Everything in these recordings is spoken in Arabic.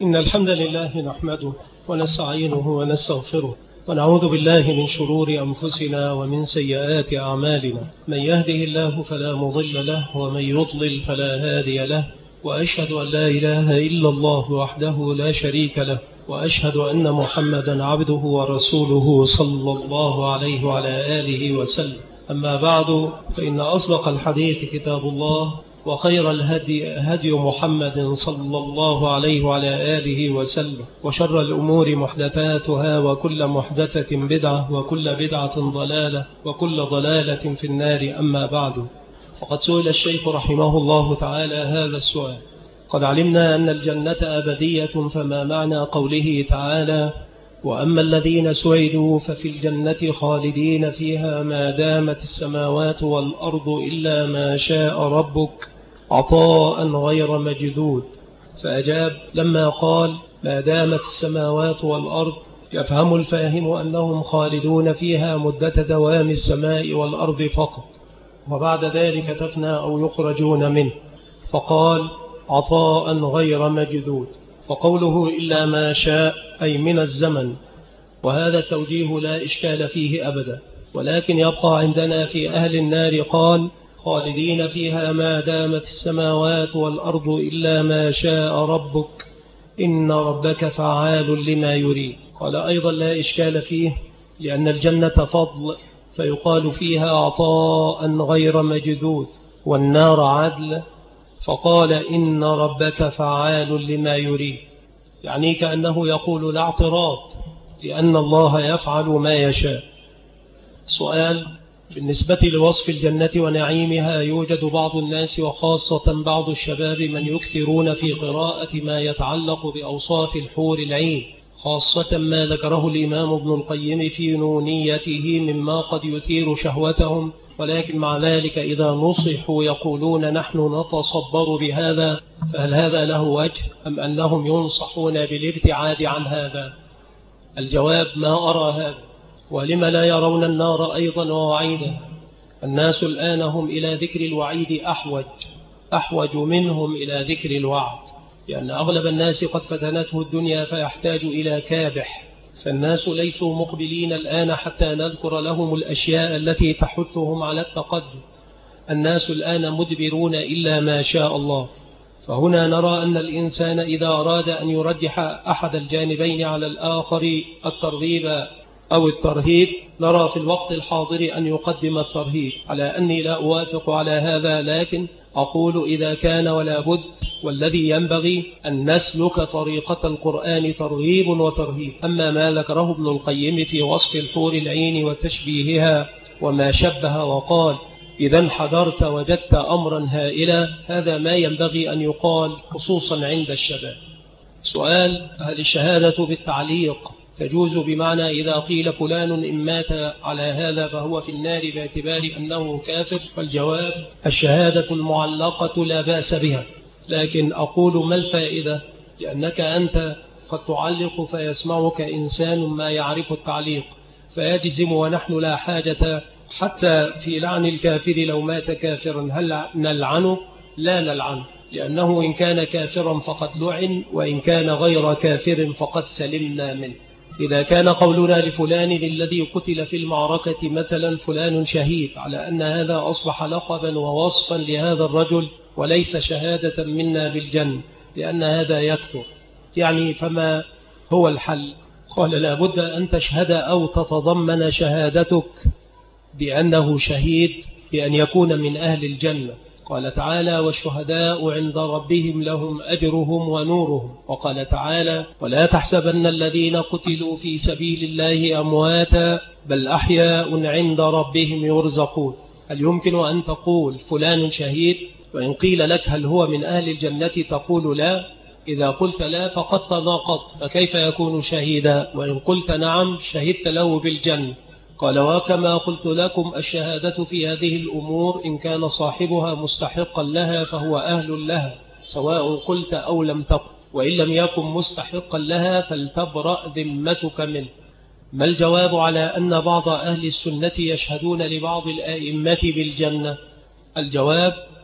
إن الحمد لله نحمده ونستعينه ونستغفره ونعوذ بالله من شرور أنفسنا ومن سيئات أعمالنا. من يهده الله فلا مضل له ومن يضلل فلا هادي له، وأشهد أن لا إله إلا الله وحده لا شريك له، وأشهد أن محمدا عبده ورسوله صلى الله عليه وعلى آله وسلم. أما بعد، فإن أصدق الحديث كتاب الله، وخير الهدي هدي محمد صلى الله عليه وعلى آله وسلم، وشر الأمور محدثاتها، وكل محدثة بدعة، وكل بدعة ضلالة، وكل ضلالة في النار. أما بعد، فقد سئل الشيخ رحمه الله تعالى هذا السؤال: قد علمنا أن الجنة أبدية، فما معنى قوله تعالى: وأما الذين سعدوا ففي الجنة خالدين فيها ما دامت السماوات والأرض إلا ما شاء ربك عطاء غير مجدود؟ فأجاب: لما قال ما دامت السماوات والأرض يفهم الفاهم أنهم خالدون فيها مدة دوام السماء والأرض فقط، وبعد ذلك تفنى أو يخرجون منه، فقال عطاء غير مجدود. وقوله إلا ما شاء أي من الزمن، وهذا التوجيه لا إشكال فيه أبدا، ولكن يبقى عندنا في أهل النار قال خالدين فيها ما دامت السماوات والأرض إلا ما شاء ربك إن ربك فعال لما يريد. قال أيضا لا إشكال فيه، لأن الجنة فضل، فيقال فيها عطاء غير مجذوذ، والنار عدل، فقال إن ربك فعال لما يريد، يعني كأنه يقول لا اعتراض، لأن الله يفعل ما يشاء. سؤال: بالنسبة لوصف الجنة ونعيمها، يوجد بعض الناس وخاصة بعض الشباب من يكثرون في قراءة ما يتعلق بأوصاف الحور العين، خاصة ما ذكره الإمام ابن القيم في نونيته مما قد يثير شهوتهم، ولكن مع ذلك إذا نصحوا يقولون نحن نتصبر بهذا، فهل هذا له وجه أم أنهم ينصحون بالابتعاد عن هذا؟ الجواب: ما أرى هذا. ولم لا يرون النار أيضا ووعيدا؟ الناس الآن هم إلى ذكر الوعيد أحوج منهم إلى ذكر الوعد، لأن أغلب الناس قد فتنته الدنيا فيحتاج إلى كابح، فالناس ليسوا مقبلين الآن حتى نذكر لهم الأشياء التي تحثهم على التقدم. الناس الآن مدبرون إلا ما شاء الله. فهنا نرى أن الإنسان إذا أراد أن يرجح أحد الجانبين على الآخر، الترغيب أو الترهيب، نرى في الوقت الحاضر أن يقدم الترهيب، على أني لا أوافق على هذا، لكن أقول إذا كان ولا بد، والذي ينبغي أن نسلك طريقة القرآن ترغيب وترهيب. أما ما ذكره ابن القيم في وصف الحور العين وتشبيهها وما شبه وقال إذا انحدرت وجدت أمرا هائلا، هذا ما ينبغي أن يقال خصوصا عند الشباب. سؤال: هل الشهادة بالتعليق تجوز بمعنى إذا قيل فلان إن مات على هذا فهو في النار باعتبار أنه كافر؟ فالجواب: الشهادة المعلقة لا بأس بها، لكن أقول ما الفائدة؟ لأنك أنت قد تعلق فيسمعك إنسان ما يعرف التعليق فيجزم، ونحن لا حاجة حتى في لعن الكافر لو مات كافرا. هل نلعنه؟ لا نلعنه، لأنه إن كان كافرا فقد لعن، وإن كان غير كافر فقد سلمنا منه. إذا كان قولنا لفلان الذي قتل في المعركة مثلا فلان شهيد، على أن هذا أصبح لقبا ووصفا لهذا الرجل وليس شهادة منا بالجنة، لأن هذا يكثر. يعني فما هو الحل؟ قال لا بد أن تشهد أو تتضمن شهادتك بأنه شهيد بأن يكون من أهل الجنة. قال تعالى: والشهداء عند ربهم لهم أجرهم ونورهم. وقال تعالى: ولا تحسبن الذين قتلوا في سبيل الله أمواتا بل أحياء عند ربهم يرزقون. هل يمكن أن تقول فلان شهيد، وإن قيل لك هل هو من أهل الجنة تقول لا؟ إذا قلت لا فقد تناقضت، فكيف يكون شهيدا؟ وإن قلت نعم شهدت له بالجنة. قال: وكما قلت لكم الشهادة في هذه الأمور إن كان صاحبها مستحقا لها فهو أهل لها، سواء قلت أو لم تقل، وإن لم يكن مستحقا لها فلتبرأ ذمتك منه. ما الجواب على أن بعض أهل السنة يشهدون لبعض الآئمة بالجنة؟ الجواب: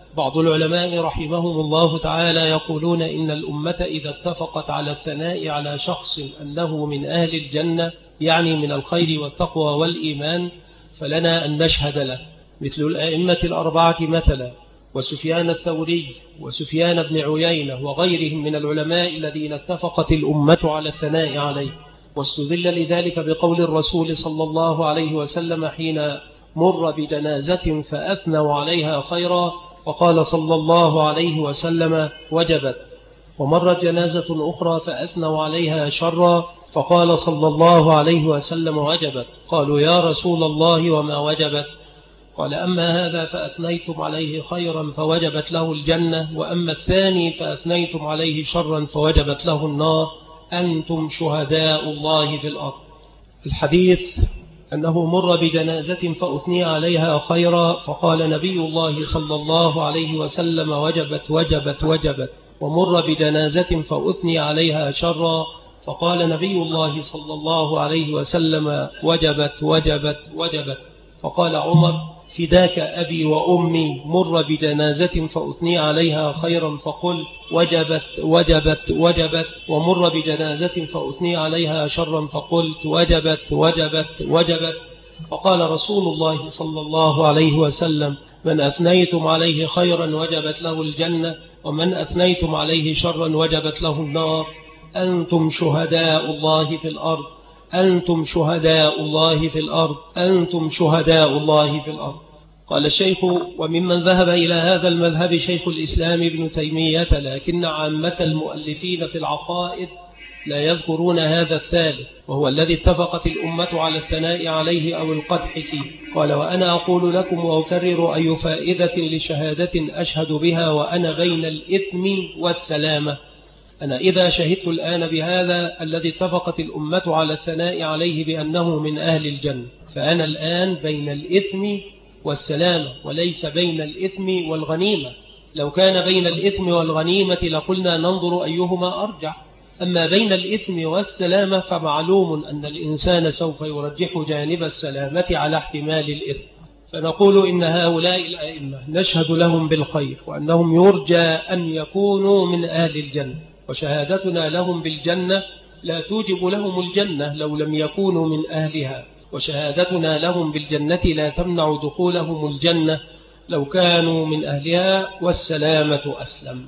بعض العلماء رحمهم الله تعالى يقولون إن الأمة إذا اتفقت على الثناء على شخص أنه من أهل الجنة، يعني من الخير والتقوى والإيمان، فلنا أن نشهد له، مثل الأئمة الأربعة مثلا، وسفيان الثوري وسفيان بن عيينة وغيرهم من العلماء الذين اتفقت الأمة على الثناء عليه. واستدل لذلك بقول الرسول صلى الله عليه وسلم حين مر بجنازة فأثنوا عليها خيرا فقال صلى الله عليه وسلم وجبت، ومرت جنازة أخرى فأثنوا عليها شرا فقال صلى الله عليه وسلم وجبت. قالوا يا رسول الله وما وجبت؟ قال أما هذا فأثنيتم عليه خيرا فوجبت له الجنة، وأما الثاني فأثنيتم عليه شرا فوجبت له النار، أنتم شهداء الله في الأرض. الحديث أنه مر بجنازة فأثني عليها خيرا فقال نبي الله صلى الله عليه وسلم وجبت وجبت وجبت، ومر بجنازة فأثني عليها شرا فقال نبي الله صلى الله عليه وسلم وجبت وجبت وجبت. فقال عمر فداك أبي وأمي، مر بجنازة فأثني عليها خيرا فقل وجبت وجبت وجبت، ومر بجنازة فأثني عليها شرا فقلت وجبت وجبت وجبت. فقال رسول الله صلى الله عليه وسلم من أثنيتم عليه خيرا وجبت له الجنة، ومن أثنيتم عليه شرا وجبت له النار، أنتم شهداء الله في الأرض، أنتم شهداء الله في الأرض، أنتم شهداء الله في الأرض. قال الشيخ وممن ذهب إلى هذا المذهب شيخ الإسلام ابن تيمية، لكن عامة المؤلفين في العقائد لا يذكرون هذا الثالث، وهو الذي اتفقت الأمة على الثناء عليه أو القدح فيه. قال وأنا أقول لكم وأكرر أي فائدة لشهادة أشهد بها وأنا بين الإثم والسلامة. أنا إذا شهدت الآن بهذا الذي اتفقت الأمة على الثناء عليه بأنه من أهل الجنة، فأنا الآن بين الإثم والسلامة وليس بين الإثم والغنيمة. لو كان بين الإثم والغنيمة لقلنا ننظر أيهما أرجع، أما بين الإثم والسلامة فمعلوم أن الإنسان سوف يرجح جانب السلامة على احتمال الإثم. فنقول إن هؤلاء الأئمة نشهد لهم بالخير وأنهم يرجى أن يكونوا من أهل الجنة، وشهادتنا لهم بالجنة لا توجب لهم الجنة لو لم يكونوا من أهلها، وشهادتنا لهم بالجنة لا تمنع دخولهم الجنة لو كانوا من أهلها، والسلامة أسلم.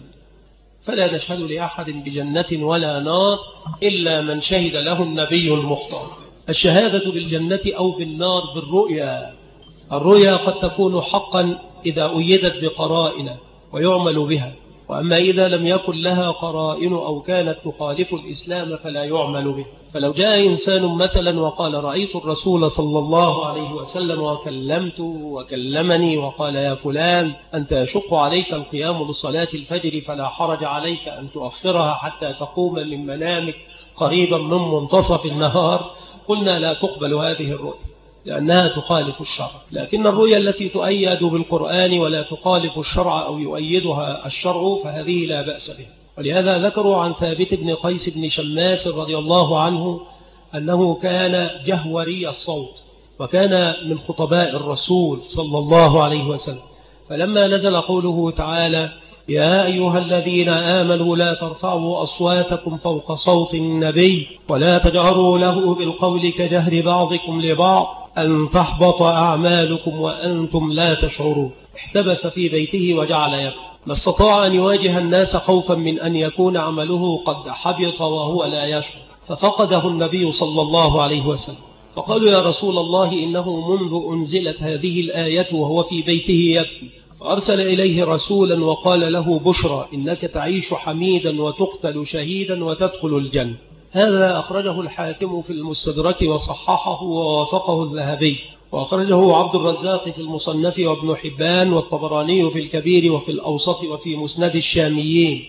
فلا نشهد لأحد بجنة ولا نار إلا من شهد له النبي المختار. الشهادة بالجنة أو بالنار بالرؤيا. الرؤيا قد تكون حقا إذا أيدت بقرائن ويعمل بها، وأما إذا لم يكن لها قرائن أو كانت تخالف الإسلام فلا يعمل به. فلو جاء إنسان مثلا وقال رأيت الرسول صلى الله عليه وسلم وكلمته وكلمني وقال يا فلان أنت يشق عليك القيام بصلاة الفجر فلا حرج عليك أن تؤخرها حتى تقوم من منامك قريبا من منتصف النهار، قلنا لا تقبل هذه الرؤيا لأنها تخالف الشرع. لكن الرؤيا التي تؤيد بالقرآن ولا تخالف الشرع أو يؤيدها الشرع فهذه لا بأس بها. ولهذا ذكروا عن ثابت بن قيس بن شماس رضي الله عنه أنه كان جهوري الصوت وكان من خطباء الرسول صلى الله عليه وسلم، فلما نزل قوله تعالى يا أيها الذين آمنوا لا ترفعوا أصواتكم فوق صوت النبي ولا تجهروا له بالقول كجهر بعضكم لبعض أن تحبط أعمالكم وأنتم لا تشعرون، احتبس في بيته وجعل يبكي، ما استطاع أن يواجه الناس خوفا من أن يكون عمله قد حبط وهو لا يشعر، ففقده النبي صلى الله عليه وسلم. فقالوا يا رسول الله إنه منذ أنزلت هذه الآية وهو في بيته يبكي، فأرسل إليه رسولا وقال له بشرى إنك تعيش حميدا وتقتل شهيدا وتدخل الجنة. هذا أخرجه الحاكم في المستدرك وصححه ووافقه الذهبي، وأخرجه عبد الرزاق في المصنف وابن حبان والطبراني في الكبير وفي الأوسط وفي مسند الشاميين،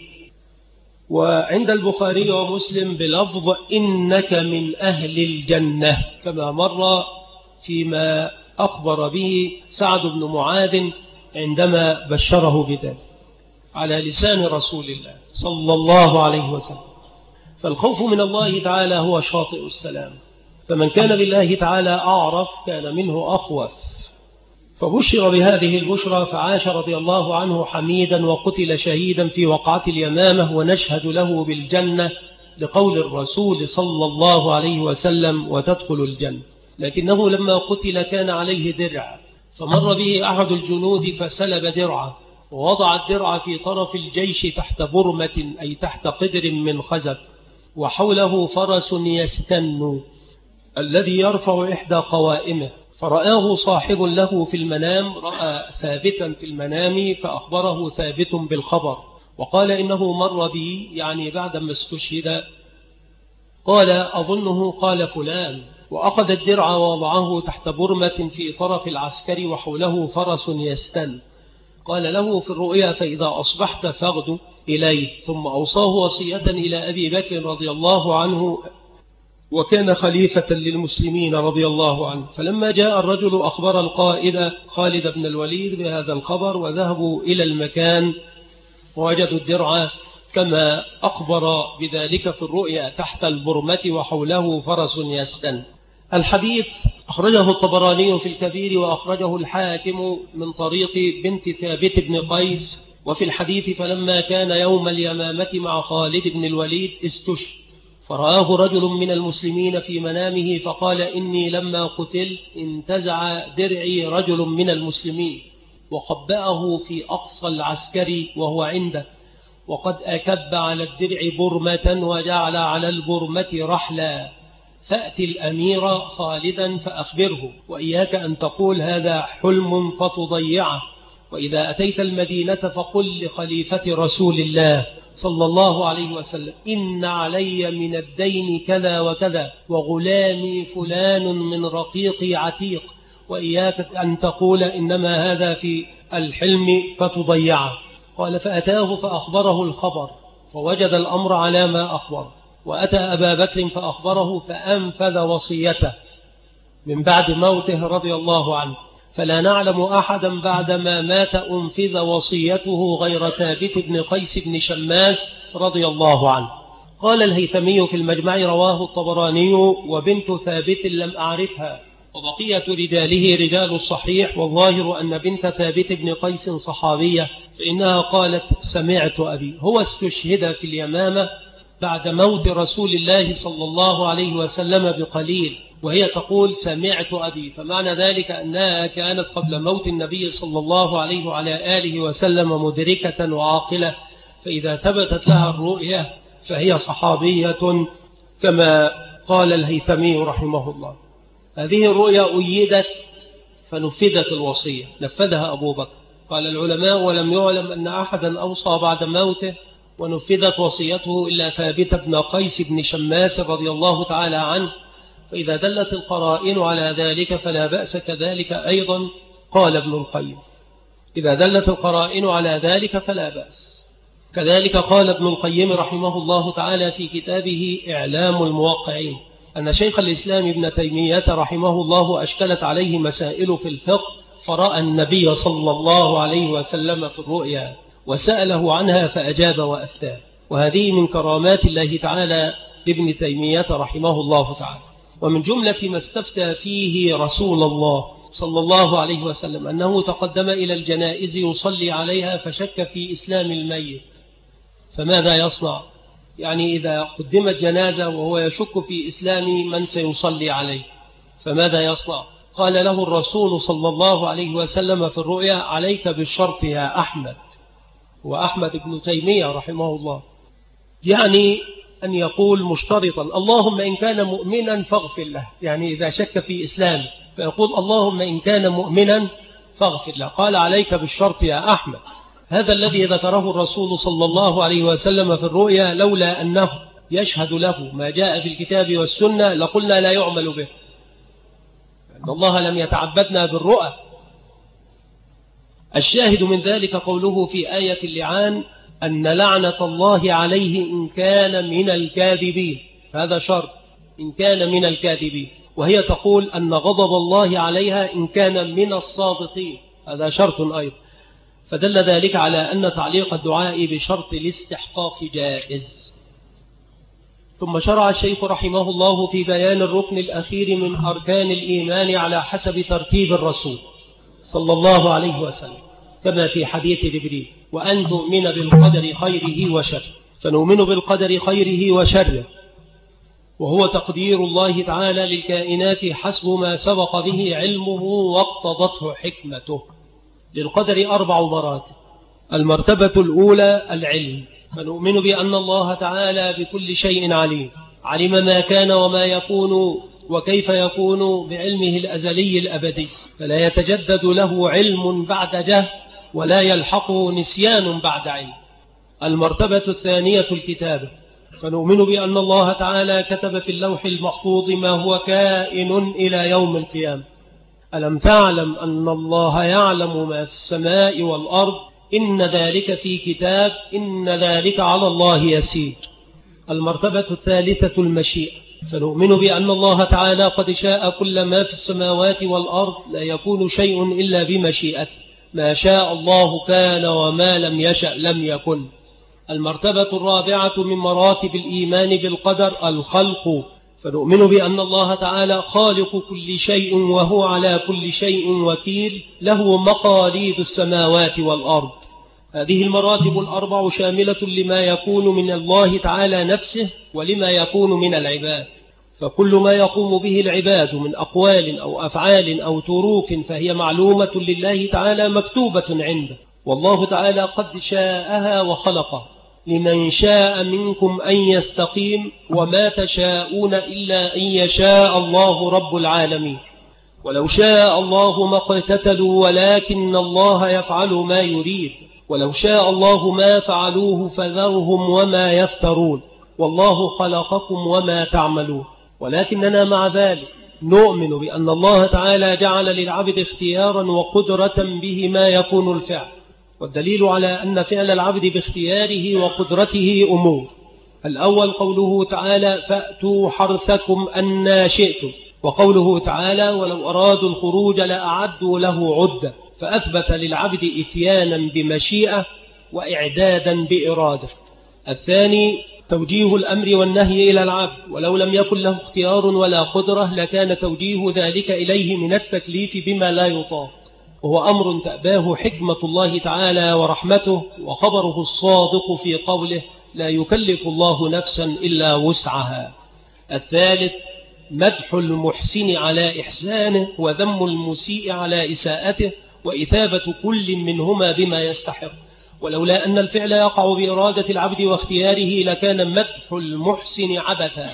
وعند البخاري ومسلم بلفظ إنك من أهل الجنة كما مر فيما أخبر به سعد بن معاذ عندما بشره بذلك على لسان رسول الله صلى الله عليه وسلم. فالخوف من الله تعالى هو شاطئ السلام، فمن كان بالله تعالى أعرف كان منه أخوف، فبشر بهذه البشرى فعاش رضي الله عنه حميدا وقتل شهيدا في وقعة اليمامة، ونشهد له بالجنة لقول الرسول صلى الله عليه وسلم وتدخل الجنة. لكنه لما قتل كان عليه درع، فمر به أحد الجنود فسلب درعه، ووضع الدرع في طرف الجيش تحت برمة أي تحت قدر من خزف، وحوله فرس يستن الذي يرفع إحدى قوائمه، فرآه صاحب له في المنام، رأى ثابتا في المنام فأخبره ثابت بالخبر، وقال إنه مر بي يعني بعدما استشهد، قال أظنه قال فلان، وأخذ الدرع ووضعه تحت برمة في طرف العسكر وحوله فرس يستن. قال له في الرؤيا فإذا أصبحت فاغد إليه، ثم أوصاه وصية إلى أبي بكر رضي الله عنه وكان خليفة للمسلمين رضي الله عنه. فلما جاء الرجل أخبر القائد خالد بن الوليد بهذا الخبر، وذهبوا إلى المكان ووجدوا الدرع كما أخبر بذلك في الرؤيا تحت البرمة وحوله فرس يستن. الحديث أخرجه الطبراني في الكبير، وأخرجه الحاكم من طريق بنت ثابت بن قيس. وفي الحديث فلما كان يوم اليمامة مع خالد بن الوليد استشهد، فرآه رجل من المسلمين في منامه فقال إني لما قتلت انتزع درعي رجل من المسلمين وقبأه في أقصى العسكري وهو عنده، وقد أكب على الدرع برمة وجعل على البرمة رحلا، فأتي الأمير خالدا فأخبره، وإياك أن تقول هذا حلم فتضيعه، وإذا أتيت المدينة فقل لخليفة رسول الله صلى الله عليه وسلم إن علي من الدين كذا وكذا، وغلامي فلان من رقيقي عتيق، وإياك أن تقول إنما هذا في الحلم فتضيعه. قال فأتاه فأخبره الخبر، فوجد الأمر على ما أخبر، وأتى أبا بكر فأخبره فأنفذ وصيته من بعد موته رضي الله عنه. فلا نعلم أحدا بعدما مات أنفذ وصيته غير ثابت بن قيس بن شماس رضي الله عنه. قال الهيثمي في المجمع رواه الطبراني وبنت ثابت لم أعرفها، وبقية رجاله رجال الصحيح، والظاهر أن بنت ثابت بن قيس صحابية، فإنها قالت سمعت أبي. هو استشهد في اليمامة بعد موت رسول الله صلى الله عليه وسلم بقليل، وهي تقول سمعت أبي، فمعنى ذلك أنها كانت قبل موت النبي صلى الله عليه وعلى آله وسلم مدركة وعاقلة، فإذا ثبتت لها الرؤية فهي صحابية كما قال الهيثمي رحمه الله. هذه الرؤيا أيدت فنفذت الوصية، نفذها أبو بكر. قال العلماء ولم يعلم أن أحدا أوصى بعد موته ونفذت وصيته إلا ثابت بن قيس بن شماس رضي الله تعالى عنه، فإذا دلت القرائن على ذلك فلا بأس كذلك أيضا. قال ابن القيم إذا دلت القرائن على ذلك فلا بأس. كذلك قال ابن القيم رحمه الله تعالى في كتابه إعلام الموقعين أن شيخ الإسلام ابن تيمية رحمه الله أشكلت عليه مسائل في الفقه، فرأى النبي صلى الله عليه وسلم في الرؤيا وسأله عنها فأجاب وأفتاه، وهذه من كرامات الله تعالى لابن تيمية رحمه الله تعالى. ومن جملة ما استفتى فيه رسول الله صلى الله عليه وسلم أنه تقدم إلى الجنائز يصلي عليها فشك في إسلام الميت، فماذا يصنع؟ يعني إذا قدمت جنازة وهو يشك في إسلام من سيصلي عليه فماذا يصنع؟ قال له الرسول صلى الله عليه وسلم في الرؤيا عليك بالشرط يا أحمد، وأحمد بن تيمية رحمه الله، يعني أن يقول مشترطا اللهم إن كان مؤمنا فاغفر له، يعني إذا شك في إسلام فيقول اللهم إن كان مؤمنا فاغفر له. قال عليك بالشرط يا أحمد. هذا الذي ذكره الرسول صلى الله عليه وسلم في الرؤيا لولا أنه يشهد له ما جاء في الكتاب والسنة لقلنا لا يعمل به، أن الله لم يتعبدنا بالرؤى. الشاهد من ذلك قوله في آية اللعان أن لعنة الله عليه إن كان من الكاذبين، هذا شرط إن كان من الكاذبين، وهي تقول أن غضب الله عليها إن كان من الصادقين، هذا شرط أيضا. فدل ذلك على أن تعليق الدعاء بشرط الاستحقاق جائز. ثم شرع الشيخ رحمه الله في بيان الركن الأخير من أركان الإيمان على حسب ترتيب الرسول صلى الله عليه وسلم كما في حديث جبريل: وأن تؤمن بالقدر خيره وشره. فنؤمن بالقدر خيره وشره، وهو تقدير الله تعالى للكائنات حسب ما سبق به علمه واقتضته حكمته. للقدر 4 مراتب. المرتبة الأولى العلم، فنؤمن بأن الله تعالى بكل شيء عليم، علم ما كان وما يكون وكيف يكون بعلمه الأزلي الأبدي، فلا يتجدد له علم بعد جهل ولا يلحقه نسيان بعد علم. المرتبة الثانية الكتابة، فنؤمن بأن الله تعالى كتب في اللوح المحفوظ ما هو كائن إلى يوم القيامة. ألم تعلم أن الله يعلم ما في السماء والأرض، إن ذلك في كتاب، إن ذلك على الله يسير. المرتبة الثالثة المشيئة، فنؤمن بأن الله تعالى قد شاء كل ما في السماوات والأرض، لا يكون شيء إلا بمشيئته، ما شاء الله كان وما لم يشأ لم يكن. المرتبة الرابعة من مراتب الإيمان بالقدر الخلق، فنؤمن بأن الله تعالى خالق كل شيء وهو على كل شيء وكيل، له مقاليد السماوات والأرض. هذه المراتب 4 شاملة لما يكون من الله تعالى نفسه ولما يكون من العباد، فكل ما يقوم به العباد من أقوال أو أفعال أو تروك فهي معلومة لله تعالى مكتوبة عنده، والله تعالى قد شاءها وخلقها. لمن شاء منكم أن يستقيم، وما تشاءون إلا أن يشاء الله رب العالمين. ولو شاء الله ما اقتتلوا ولكن الله يفعل ما يريد، ولو شاء الله ما فعلوه فذرهم وما يفترون، والله خلقكم وما تعملون. ولكننا مع ذلك نؤمن بأن الله تعالى جعل للعبد اختيارا وقدرة به ما يكون الفعل، والدليل على أن فعل العبد باختياره وقدرته أمور. الأول قوله تعالى: فأتوا حرثكم أنى شئتم، وقوله تعالى: ولو أرادوا الخروج لأعدوا له عدة، فأثبت للعبد إتيانا بمشيئة وإعدادا بإرادة. الثاني توجيه الأمر والنهي إلى العبد، ولو لم يكن له اختيار ولا قدرة لكان توجيه ذلك إليه من التكليف بما لا يطاق، وهو أمر تأباه حكمة الله تعالى ورحمته، وخبره الصادق في قوله: لا يكلف الله نفسا إلا وسعها. الثالث مدح المحسن على إحسانه، وذم المسيء على إساءته، وإثابة كل منهما بما يستحق. ولولا أن الفعل يقع بإرادة العبد واختياره لكان مدح المحسن عبثا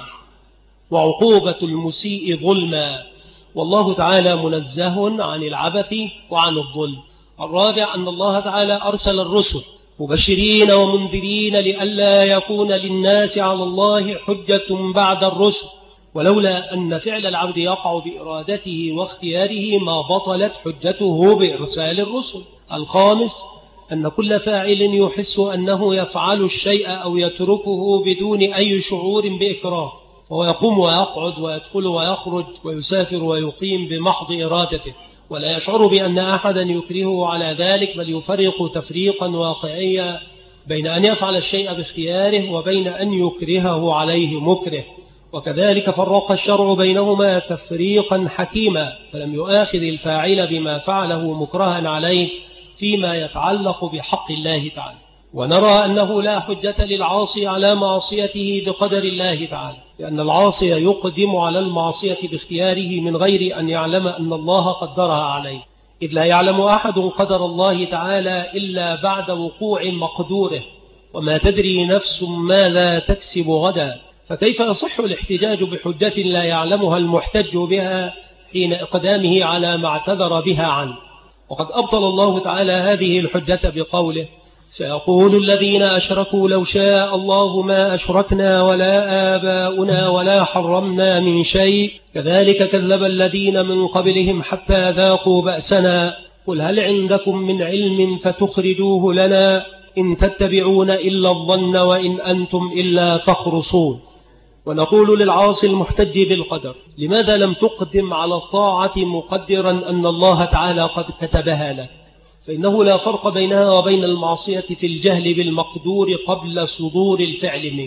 وعقوبة المسيء ظلما، والله تعالى منزه عن العبث وعن الظلم. الرابع أن الله تعالى أرسل الرسل مبشرين ومنذرين لئلا يكون للناس على الله حجة بعد الرسل، ولولا أن فعل العبد يقع بإرادته واختياره ما بطلت حجته بإرسال الرسل. الخامس أن كل فاعل يحس أنه يفعل الشيء أو يتركه بدون أي شعور بإكراه، وهو يقوم ويقعد ويدخل ويخرج ويسافر ويقيم بمحض إرادته، ولا يشعر بأن أحدا يكرهه على ذلك، بل يفرق تفريقا واقعيا بين أن يفعل الشيء باختياره وبين أن يكرهه عليه مكره. وكذلك فرق الشرع بينهما تفريقا حكيما، فلم يؤاخذ الفاعل بما فعله مكرها عليه فيما يتعلق بحق الله تعالى. ونرى أنه لا حجة للعاصي على معصيته بقدر الله تعالى، لأن العاصي يقدم على المعصية باختياره من غير أن يعلم أن الله قدرها عليه، إذ لا يعلم أحد قدر الله تعالى إلا بعد وقوع مقدوره، وما تدري نفس ماذا تكسب غدا. فكيف يصح الاحتجاج بحجة لا يعلمها المحتج بها حين إقدامه على ما اعتذر بها عنه؟ وقد أبطل الله تعالى هذه الحجة بقوله: سيقول الذين أشركوا لو شاء الله ما أشركنا ولا آباؤنا ولا حرمنا من شيء كذلك كذب الذين من قبلهم حتى ذاقوا بأسنا قل هل عندكم من علم فتخرجوه لنا إن تتبعون إلا الظن وإن أنتم إلا تخرصون. ونقول للعاصي المحتج بالقدر: لماذا لم تقدم على الطاعة مقدرا أن الله تعالى قد كتبها لك؟ فإنه لا فرق بينها وبين المعصية في الجهل بالمقدور قبل صدور الفعل منك.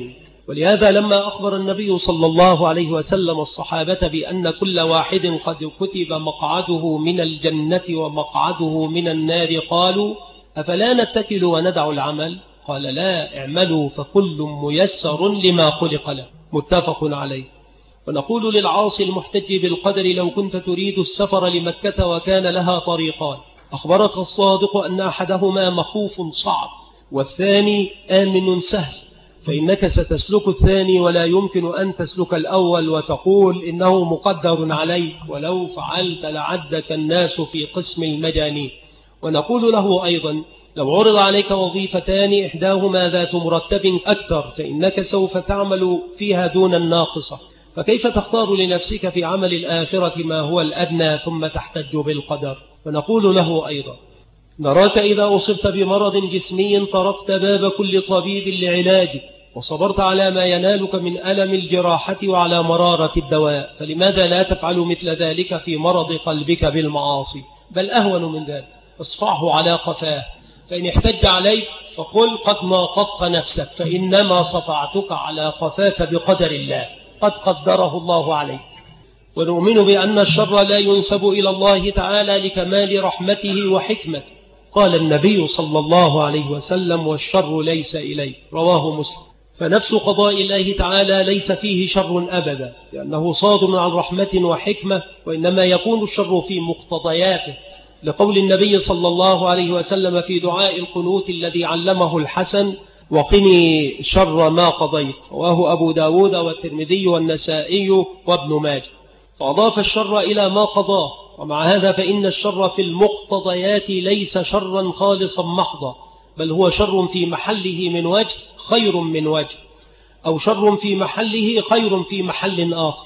ولهذا لما أخبر النبي صلى الله عليه وسلم الصحابة بأن كل واحد قد كتب مقعده من الجنة ومقعده من النار قالوا أفلا نتكل وندع العمل؟ قال لا، اعملوا فكل ميسر لما خلق له، متفق عليه. ونقول للعاصي المحتج بالقدر لو كنت تريد السفر لمكة وكان لها طريقان، أخبرك الصادق أن أحدهما مخوف صعب والثاني آمن سهل، فإنك ستسلك الثاني ولا يمكن أن تسلك الأول وتقول إنه مقدر عليك ولو فعلت لعدك الناس في قسم المجانين. ونقول له أيضا لو عرض عليك وظيفتان إحداهما ذات مرتب أكثر فإنك سوف تعمل فيها دون الناقصة، فكيف تختار لنفسك في عمل الآخرة ما هو الأدنى ثم تحتج بالقدر؟ ونقول له أيضا نراك إذا أصبت بمرض جسمي طرقت باب كل طبيب لعلاجك وصبرت على ما ينالك من ألم الجراحة وعلى مرارة الدواء، فلماذا لا تفعل مثل ذلك في مرض قلبك بالمعاصي؟ بل أهون من ذلك، اصفعه على قفاه، فإن احتج عليك فقل قد ناقضت نفسك، فإنما صفعتك على قفاك بقدر الله، قد قدره الله عليك. ونؤمن بأن الشر لا ينسب إلى الله تعالى لكمال رحمته وحكمته، قال النبي صلى الله عليه وسلم والشر ليس إليه، رواه مسلم. فنفس قضاء الله تعالى ليس فيه شر أبدا، لأنه صادر عن رحمة وحكمة، وإنما يكون الشر في مقتضياته، لقول النبي صلى الله عليه وسلم في دعاء القنوت الذي علمه الحسن وقني شر ما قضيت، رواه أبو داود والترمذي والنسائي وابن ماجه، فأضاف الشر إلى ما قضاه. ومع هذا فإن الشر في المقتضيات ليس شرا خالصا محضا، بل هو شر في محله من وجه خير من وجه، أو شر في محله خير في محل آخر.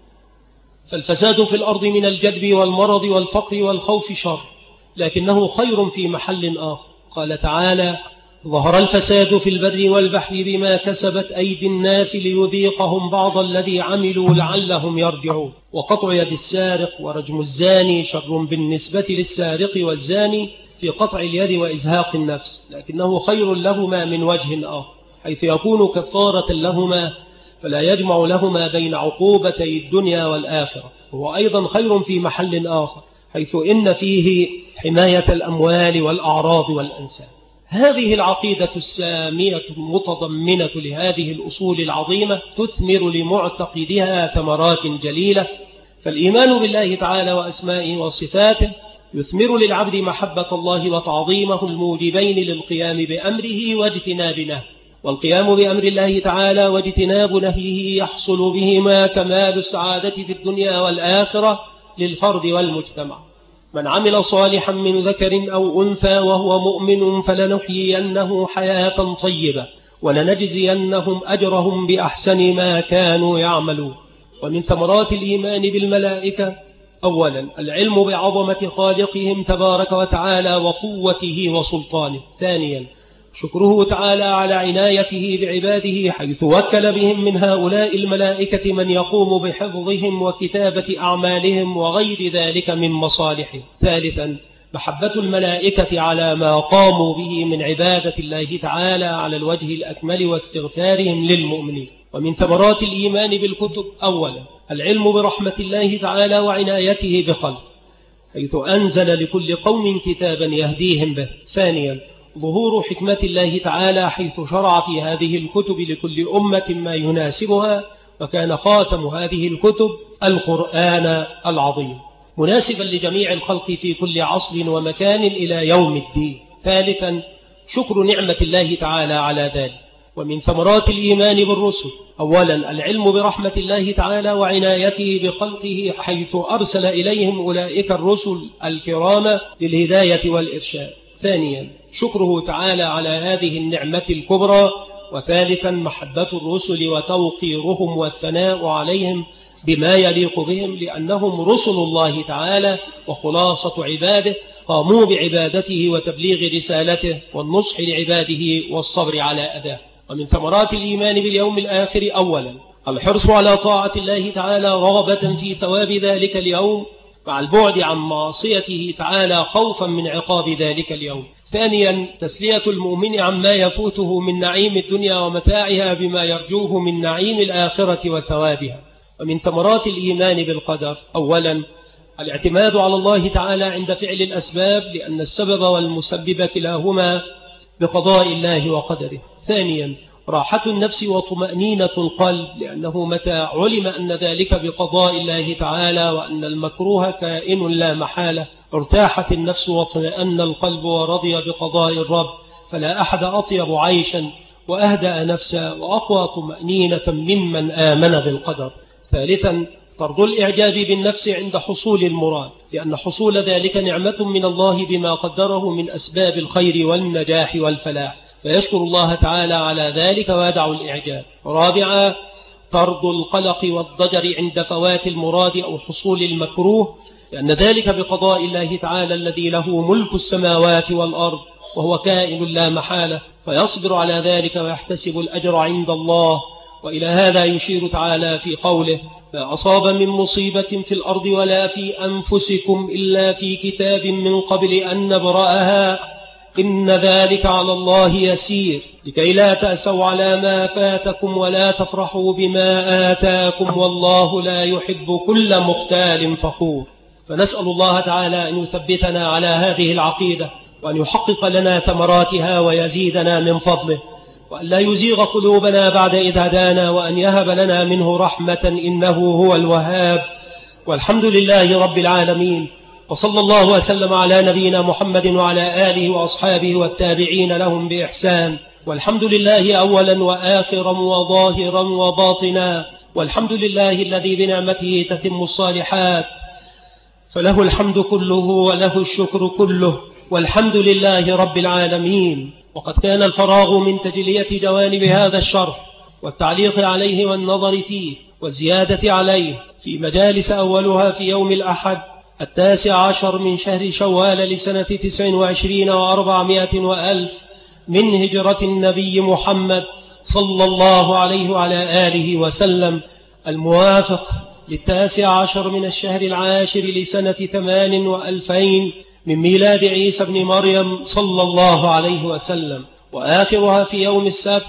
فالفساد في الأرض من الجدب والمرض والفقر والخوف شر، لكنه خير في محل آخر. قال تعالى ظهر الفساد في البر والبحر بما كسبت أيدي الناس ليذيقهم بعض الذي عملوا لعلهم يرجعون. وقطع يد السارق ورجم الزاني شر بالنسبة للسارق والزاني في قطع اليد وإزهاق النفس، لكنه خير لهما من وجه آخر، حيث يكون كفارة لهما فلا يجمع لهما بين عقوبتي الدنيا والآخرة. هو أيضا خير في محل آخر، حيث إن فيه حماية الأموال والأعراض والأنساب. هذه العقيدة السامية المتضمنة لهذه الأصول العظيمة تثمر لمعتقدها ثمرات جليلة. فالإيمان بالله تعالى وأسمائه وصفاته يثمر للعبد محبة الله وتعظيمه الموجبين للقيام بأمره واجتناب نهيه، والقيام بأمر الله تعالى واجتناب نهيه يحصل بهما كمال السعادة في الدنيا والآخرة للفرد والمجتمع. من عمل صالحا من ذكر أو أنثى وهو مؤمن فلنحيينه حياة طيبة ولنجزينهم أجرهم بأحسن ما كانوا يعملون. ومن ثمرات الإيمان بالملائكة أولا العلم بعظمة خالقهم تبارك وتعالى وقوته وسلطانه. ثانيا شكره تعالى على عنايته بعباده حيث وكل بهم من هؤلاء الملائكة من يقوم بحفظهم وكتابة أعمالهم وغير ذلك من مصالحهم. ثالثا محبة الملائكة على ما قاموا به من عبادة الله تعالى على الوجه الأكمل واستغفارهم للمؤمنين. ومن ثمرات الإيمان بالكتب أولا العلم برحمة الله تعالى وعنايته بخلقه حيث أنزل لكل قوم كتابا يهديهم به. ثانيا ظهور حكمة الله تعالى حيث شرع في هذه الكتب لكل أمة ما يناسبها، وكان خاتم هذه الكتب القرآن العظيم مناسبا لجميع الخلق في كل عصر ومكان إلى يوم الدين. ثالثا شكر نعمة الله تعالى على ذلك. ومن ثمرات الإيمان بالرسل أولا العلم برحمة الله تعالى وعنايته بخلقه حيث أرسل إليهم أولئك الرسل الكرام للهداية والإرشاد. ثانيا شكره تعالى على هذه النعمة الكبرى. وثالثا محبة الرسل وتوقيرهم والثناء عليهم بما يليق بهم لأنهم رسل الله تعالى وخلاصة عباده قاموا بعبادته وتبليغ رسالته والنصح لعباده والصبر على أداه. ومن ثمرات الإيمان باليوم الآخر أولا الحرص على طاعة الله تعالى رغبة في ثواب ذلك اليوم مع البعد عن معصيته تعالى خوفا من عقاب ذلك اليوم. ثانيا تسلية المؤمن عما يفوته من نعيم الدنيا ومتاعها بما يرجوه من نعيم الآخرة وثوابها. ومن ثمرات الإيمان بالقدر أولا الاعتماد على الله تعالى عند فعل الأسباب، لأن السبب والمسبب كلاهما بقضاء الله وقدره. ثانيا راحة النفس وطمأنينة القلب، لأنه متى علم أن ذلك بقضاء الله تعالى وأن المكروه كائن لا محالة ارتاحت النفس واطمأن القلب ورضي بقضاء الرب، فلا أحد أطيب عيشا وأهدأ نفسا وأقوى طمأنينة ممن آمن بالقدر. ثالثا طرد الإعجاب بالنفس عند حصول المراد، لأن حصول ذلك نعمة من الله بما قدره من أسباب الخير والنجاح والفلاح، فيشكر الله تعالى على ذلك ويدع الإعجاب. رابعا طرد القلق والضجر عند فوات المراد أو حصول المكروه، لأن ذلك بقضاء الله تعالى الذي له ملك السماوات والأرض وهو كائن لا محالة، فيصبر على ذلك ويحتسب الأجر عند الله. وإلى هذا يشير تعالى في قوله: ما أصاب من مصيبة في الأرض ولا في أنفسكم إلا في كتاب من قبل أن نبرأها إن ذلك على الله يسير، لكي لا تأسوا على ما فاتكم ولا تفرحوا بما آتاكم والله لا يحب كل مختال فخور. فنسأل الله تعالى أن يثبتنا على هذه العقيدة، وأن يحقق لنا ثمراتها ويزيدنا من فضله، وأن لا يزيغ قلوبنا بعد إذ هدانا، وأن يهب لنا منه رحمة إنه هو الوهاب. والحمد لله رب العالمين، وصلى الله وسلم على نبينا محمد وعلى آله وأصحابه والتابعين لهم بإحسان. والحمد لله أولا وآخرا وظاهرا وباطنا، والحمد لله الذي بنعمته تتم الصالحات، فله الحمد كله وله الشكر كله، والحمد لله رب العالمين. وقد كان الفراغ من تجلية جوانب هذا الشرح والتعليق عليه والنظر فيه والزيادة عليه في مجالس أولها في يوم الأحد 19 من شهر شوال لسنة 29 و400 وألف من هجرة النبي محمد صلى الله عليه وعلى آله وسلم، الموافق 19 من الشهر العاشر لسنة 8 و2000 من ميلاد عيسى بن مريم صلى الله عليه وسلم، وآخرها في يوم السبت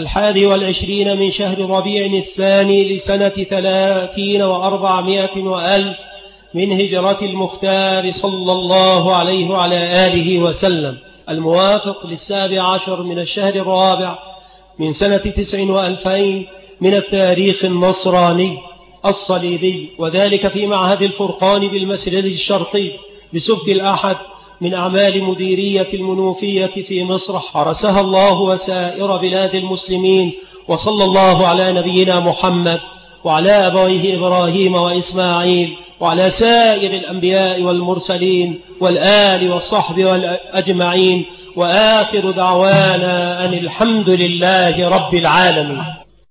21 من شهر ربيع الثاني لسنة 30 و400 وألف من هجرة المختار صلى الله عليه وعلى آله وسلم، الموافق 17 من الشهر الرابع من سنة 9 و2000 من التاريخ النصراني الصليبي، وذلك في معهد الفرقان بالمسجد الشرقي بسبت الأحد من أعمال مديرية المنوفية في مصر، حرسها الله وسائر بلاد المسلمين. وصلى الله على نبينا محمد وعلى أبويه إبراهيم وإسماعيل وعلى سائر الأنبياء والمرسلين والآل والصحب والأجمعين، وآخر دعوانا أن الحمد لله رب العالمين.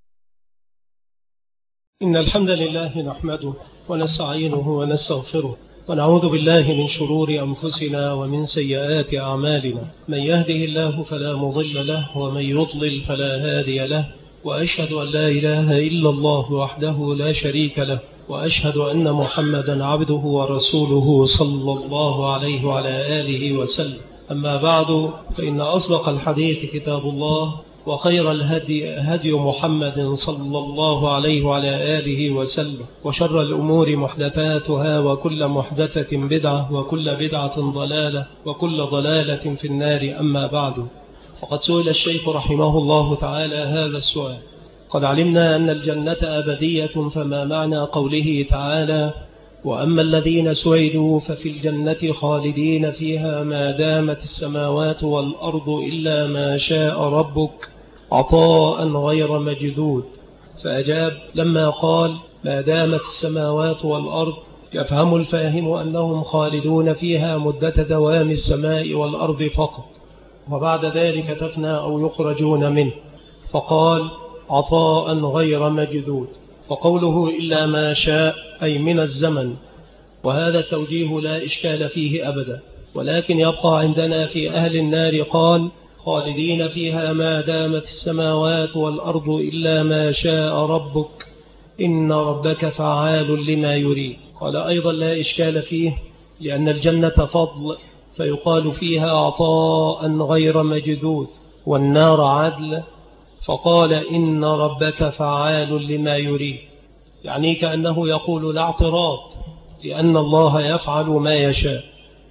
إن الحمد لله نحمده ونستعينه ونستغفره، ونعوذ بالله من شرور أنفسنا ومن سيئات أعمالنا، من يهده الله فلا مضل له ومن يضلل فلا هادي له، وأشهد أن لا إله إلا الله وحده لا شريك له، وأشهد أن محمدا عبده ورسوله صلى الله عليه وعلى آله وسلم. أما بعد، فإن أصدق الحديث كتاب الله، وخير الهدي هدي محمد صلى الله عليه وعلى آله وسلم، وشر الأمور محدثاتها، وكل محدثة بدعة، وكل بدعة ضلالة، وكل ضلالة في النار. أما بعد، فقد سئل الشيخ رحمه الله تعالى هذا السؤال: قد علمنا أن الجنة أبدية، فما معنى قوله تعالى: وأما الذين سعدوا ففي الجنة خالدين فيها ما دامت السماوات والأرض إلا ما شاء ربك عطاء غير مجدود؟ فأجاب: لما قال ما دامت السماوات والأرض يفهم الفاهم أنهم خالدون فيها مدة دوام السماء والأرض فقط، وبعد ذلك تفنى أو يخرجون منه، فقال عطاء غير مجدود. وقوله إلا ما شاء أي من الزمن، وهذا التوجيه لا إشكال فيه أبدا، ولكن يبقى عندنا في أهل النار قال خالدين فيها ما دامت السماوات والأرض إلا ما شاء ربك إن ربك فعال لما يريد. قال أيضا لا إشكال فيه، لأن الجنة فضل فيقال فيها عطاء غير مجذوذ، والنار عدل، فقال إن ربك فعال لما يريد، يعني كأنه يقول لا اعتراض، لأن الله يفعل ما يشاء.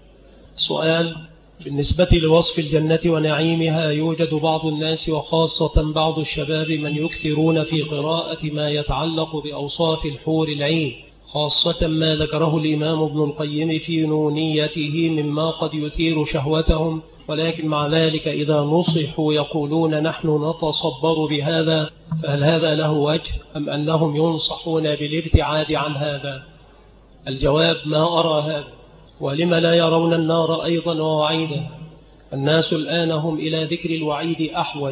سؤال: بالنسبة لوصف الجنة ونعيمها، يوجد بعض الناس وخاصة بعض الشباب من يكثرون في قراءة ما يتعلق بأوصاف الحور العين، خاصة ما ذكره الإمام ابن القيم في نونيته مما قد يثير شهوتهم، ولكن مع ذلك إذا نصحوا يقولون نحن نتصبر بهذا، فهل هذا له وجه أم أنهم ينصحون بالابتعاد عن هذا؟ الجواب: ما أرى هذا. ولم لا يرون النار أيضا ووعيدا؟ الناس الآن هم إلى ذكر الوعيد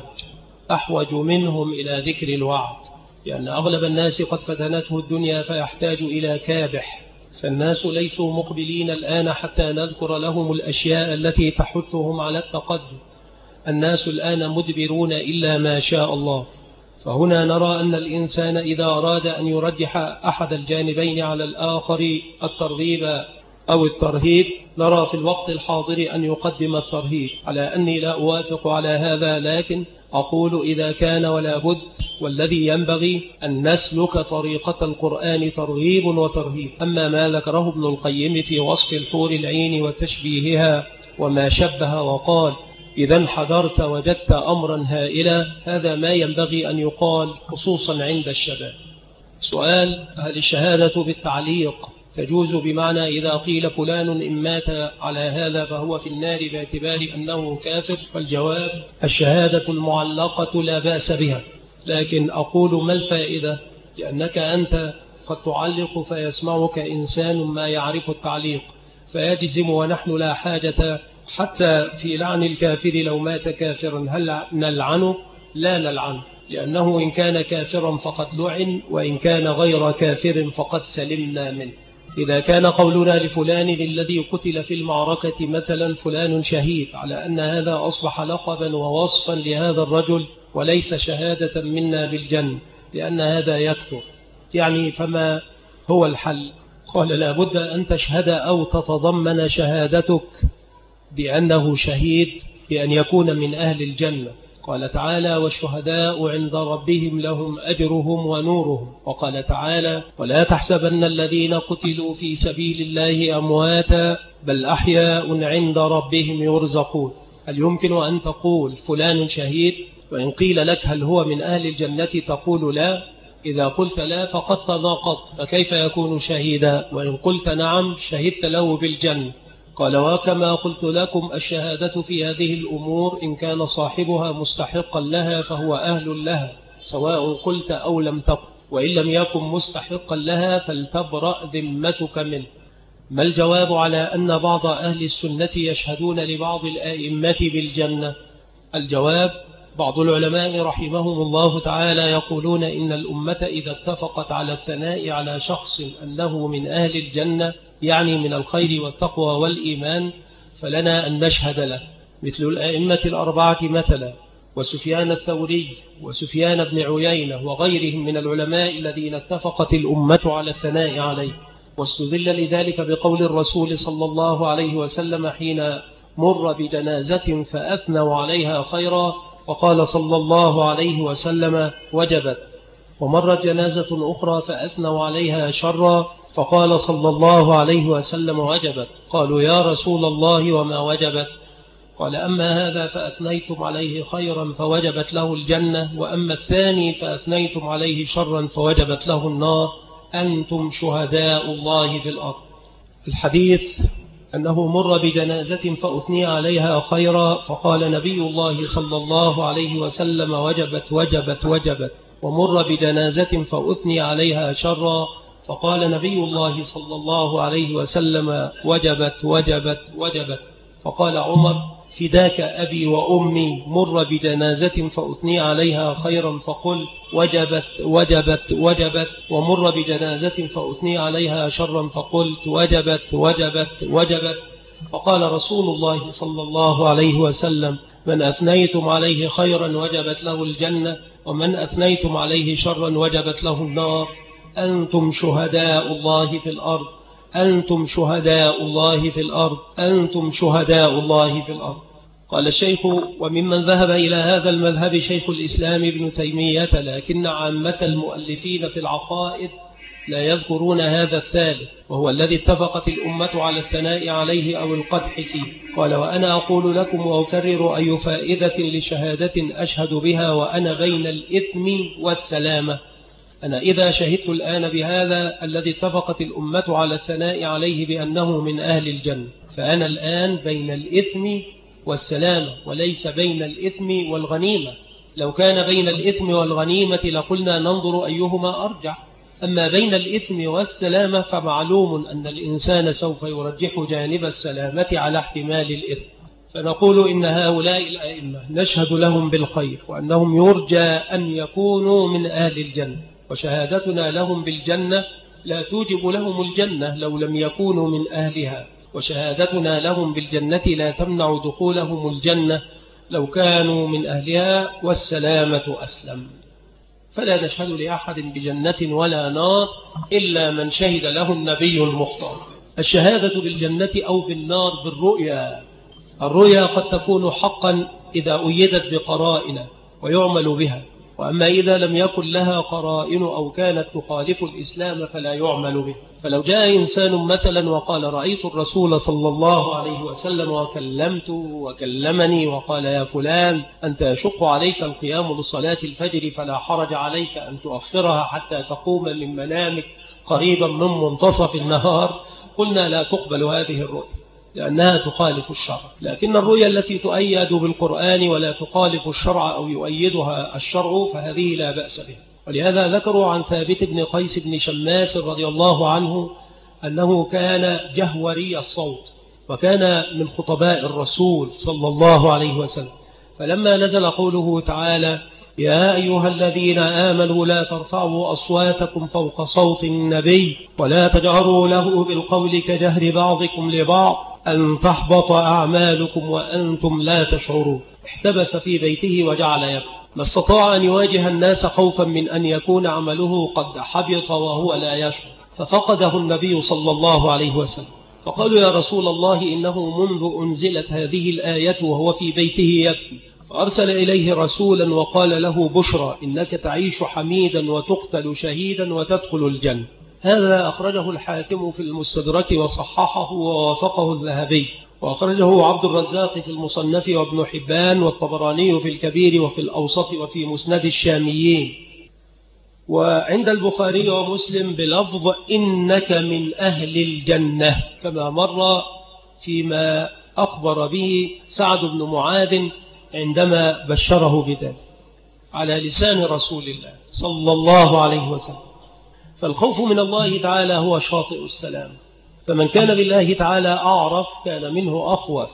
أحوج منهم إلى ذكر الوعد، لأن أغلب الناس قد فتنته الدنيا فيحتاج إلى كابح، فالناس ليسوا مقبلين الآن حتى نذكر لهم الأشياء التي تحثهم على التقدم. الناس الآن مدبرون إلا ما شاء الله. فهنا نرى أن الإنسان إذا أراد أن يرجح أحد الجانبين على الآخر، الترغيب أو الترهيب، نرى في الوقت الحاضر أن يقدم الترهيب، على أني لا أوافق على هذا، لكن أقول إذا كان ولا بد، والذي ينبغي أن نسلك طريقة القرآن ترغيب وترهيب. أما ما ذكره ابن القيم في وصف الحور العين وتشبيهها وما شبه وقال إذا حضرت وجدت أمرا هائلا، هذا ما ينبغي أن يقال خصوصا عند الشباب. سؤال: هل الشهادة بالتعليق تجوز بمعنى إذا قيل فلان إن مات على هذا فهو في النار باعتبار أنه كافر؟ فالجواب: الشهادة المعلقة لا بأس بها، لكن أقول ما الفائدة؟ لأنك أنت قد تعلق فيسمعك إنسان ما يعرف التعليق فيجزم، ونحن لا حاجة حتى في لعن الكافر لو مات كافرا. هل نلعنه؟ لا نلعنه، لأنه إن كان كافرا فقد لعن، وإن كان غير كافر فقد سلمنا منه. إذا كان قولنا لفلان الذي قتل في المعركة مثلا فلان شهيد، على أن هذا أصبح لقبا ووصفا لهذا الرجل وليس شهادة منا بالجنة، لأن هذا يكفر. يعني فما هو الحل؟ قال: لا بد أن تشهد أو تتضمن شهادتك بأنه شهيد بأن يكون من أهل الجنة. قال تعالى: والشهداء عند ربهم لهم أجرهم ونورهم. وقال تعالى: ولا تحسبن الذين قتلوا في سبيل الله أمواتا بل أحياء عند ربهم يرزقون. هل يمكن أن تقول فلان شهيد، وإن قيل لك هل هو من أهل الجنة تقول لا؟ إذا قلت لا فقد تناقضت، فكيف يكون شهيدا؟ وإن قلت نعم شهدت له بالجنة. قال: وكما قلت لكم الشهادة في هذه الأمور إن كان صاحبها مستحقا لها فهو أهل لها، سواء قلت أو لم تقل، وإن لم يكن مستحقا لها فلتبرأ ذمتك منه. ما الجواب على أن بعض أهل السنة يشهدون لبعض الآئمة بالجنة؟ الجواب: بعض العلماء رحمهم الله تعالى يقولون إن الأمة إذا اتفقت على الثناء على شخص أنه من أهل الجنة، يعني من الخير والتقوى والإيمان، فلنا أن نشهد له، مثل الآئمة الأربعة مثلا، وسفيان الثوري وسفيان بن عيينة وغيرهم من العلماء الذين اتفقت الأمة على الثناء عليه. واستدل لذلك بقول الرسول صلى الله عليه وسلم حين مر بجنازة فأثنوا عليها خيرا، فقال صلى الله عليه وسلم: وجبت. ومرت جنازة أخرى فأثنوا عليها شرا، فقال صلى الله عليه وسلم: وجبت. قالوا: يا رسول الله وما وجبت؟ قال: أما هذا فأثنيتم عليه خيرا فوجبت له الجنة، وأما الثاني فأثنيتم عليه شرا فوجبت له النار، أنتم شهداء الله في الأرض. الحديث أنه مر بجنازة فأثني عليها خيرا، فقال نبي الله صلى الله عليه وسلم: وجبت وجبت وجبت. ومر بجنازة فأثني عليها شرا، فقال نبي الله صلى الله عليه وسلم: وجبت وجبت وجبت. فقال عمر: فداك أبي وأمي، مر بجنازة فأثني عليها خيرا فقل وجبت وجبت وجبت، ومر بجنازة فأثني عليها شرا فقلت وجبت وجبت وجبت. فقال رسول الله صلى الله عليه وسلم: من أثنيتم عليه خيرا وجبت له الجنة، ومن أثنيتم عليه شرا وجبت له النار، أنتم شهداء الله في الأرض، أنتم شهداء الله في الأرض، أنتم شهداء الله في الأرض. قال الشيخ: وممن ذهب إلى هذا المذهب شيخ الإسلام ابن تيمية، لكن عامة المؤلفين في العقائد لا يذكرون هذا الثالث، وهو الذي اتفقت الأمة على الثناء عليه أو القدح فيه. قال: وأنا أقول لكم وأكرر: أي فائدة لشهادة أشهد بها وأنا بين الإثم والسلامة؟ أنا إذا شهدت الآن بهذا الذي اتفقت الأمة على الثناء عليه بأنه من أهل الجنة، فأنا الآن بين الإثم والسلامة وليس بين الإثم والغنيمة. لو كان بين الإثم والغنيمة لقلنا ننظر أيهما أرجح، أما بين الإثم والسلامة فمعلوم أن الإنسان سوف يرجح جانب السلامة على احتمال الإثم. فنقول إن هؤلاء الأئمة نشهد لهم بالخير وأنهم يرجى أن يكونوا من أهل الجنة، وشهادتنا لهم بالجنة لا توجب لهم الجنة لو لم يكونوا من أهلها، وشهادتنا لهم بالجنة لا تمنع دخولهم الجنة لو كانوا من أهلها، والسلامة أسلم. فلا نشهد لأحد بجنة ولا نار إلا من شهد له النبي المختار. الشهادة بالجنة أو بالنار بالرؤيا. الرؤيا قد تكون حقا إذا أيدت بقرائن ويعمل بها، وأما إذا لم يكن لها قرائن أو كانت تخالف الإسلام فلا يعمل به. فلو جاء إنسان مثلا وقال: رأيت الرسول صلى الله عليه وسلم وكلمته وكلمني وقال: يا فلان أنت يشق عليك القيام لصلاة الفجر فلا حرج عليك أن تؤخرها حتى تقوم من منامك قريبا من منتصف النهار، قلنا لا تقبل هذه الرؤيا لأنها تخالف الشرع. لكن الرؤيا التي تؤيد بالقرآن ولا تخالف الشرع أو يؤيدها الشرع فهذه لا بأس بها. ولهذا ذكروا عن ثابت بن قيس بن شماس رضي الله عنه أنه كان جهوري الصوت وكان من خطباء الرسول صلى الله عليه وسلم، فلما نزل قوله تعالى: يا أيها الذين آمنوا لا ترفعوا أصواتكم فوق صوت النبي ولا تجهروا له بالقول كجهر بعضكم لبعض أن تحبط أعمالكم وأنتم لا تشعرون، احتبس في بيته وجعل يبكي. ما استطاع أن يواجه الناس خوفا من أن يكون عمله قد حبط وهو لا يشعر، ففقده النبي صلى الله عليه وسلم، فقالوا: يا رسول الله إنه منذ أنزلت هذه الآية وهو في بيته يبكي. فأرسل إليه رسولا وقال له: بشرى إنك تعيش حميدا وتقتل شهيدا وتدخل الجنة. هذا أخرجه الحاكم في المستدرك وصححه ووافقه الذهبي، وأخرجه عبد الرزاق في المصنف وابن حبان والطبراني في الكبير وفي الأوسط وفي مسند الشاميين، وعند البخاري ومسلم بلفظ إنك من أهل الجنة، كما مر فيما أخبر به سعد بن معاذ عندما بشره بذلك على لسان رسول الله صلى الله عليه وسلم. فالخوف من الله تعالى هو شاطئ السلام، فمن كان بالله تعالى أعرف كان منه أخوف،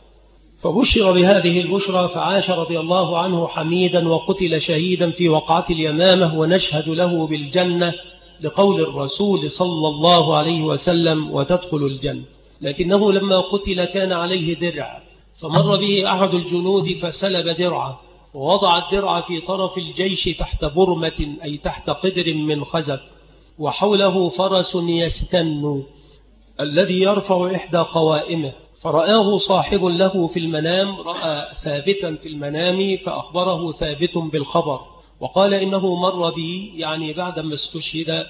فبشر بهذه البشرى فعاش رضي الله عنه حميدا وقتل شهيدا في وقعة اليمامة، ونشهد له بالجنة لقول الرسول صلى الله عليه وسلم: وتدخل الجنة. لكنه لما قتل كان عليه درع، فمر به أحد الجنود فسلب درعه، ووضع الدرع في طرف الجيش تحت برمة أي تحت قدر من خزف، وحوله فرس يستن الذي يرفع إحدى قوائمه، فرآه صاحب له في المنام، رأى ثابتا في المنام فأخبره ثابت بالخبر وقال: إنه مر بي، يعني بعدما استشهد،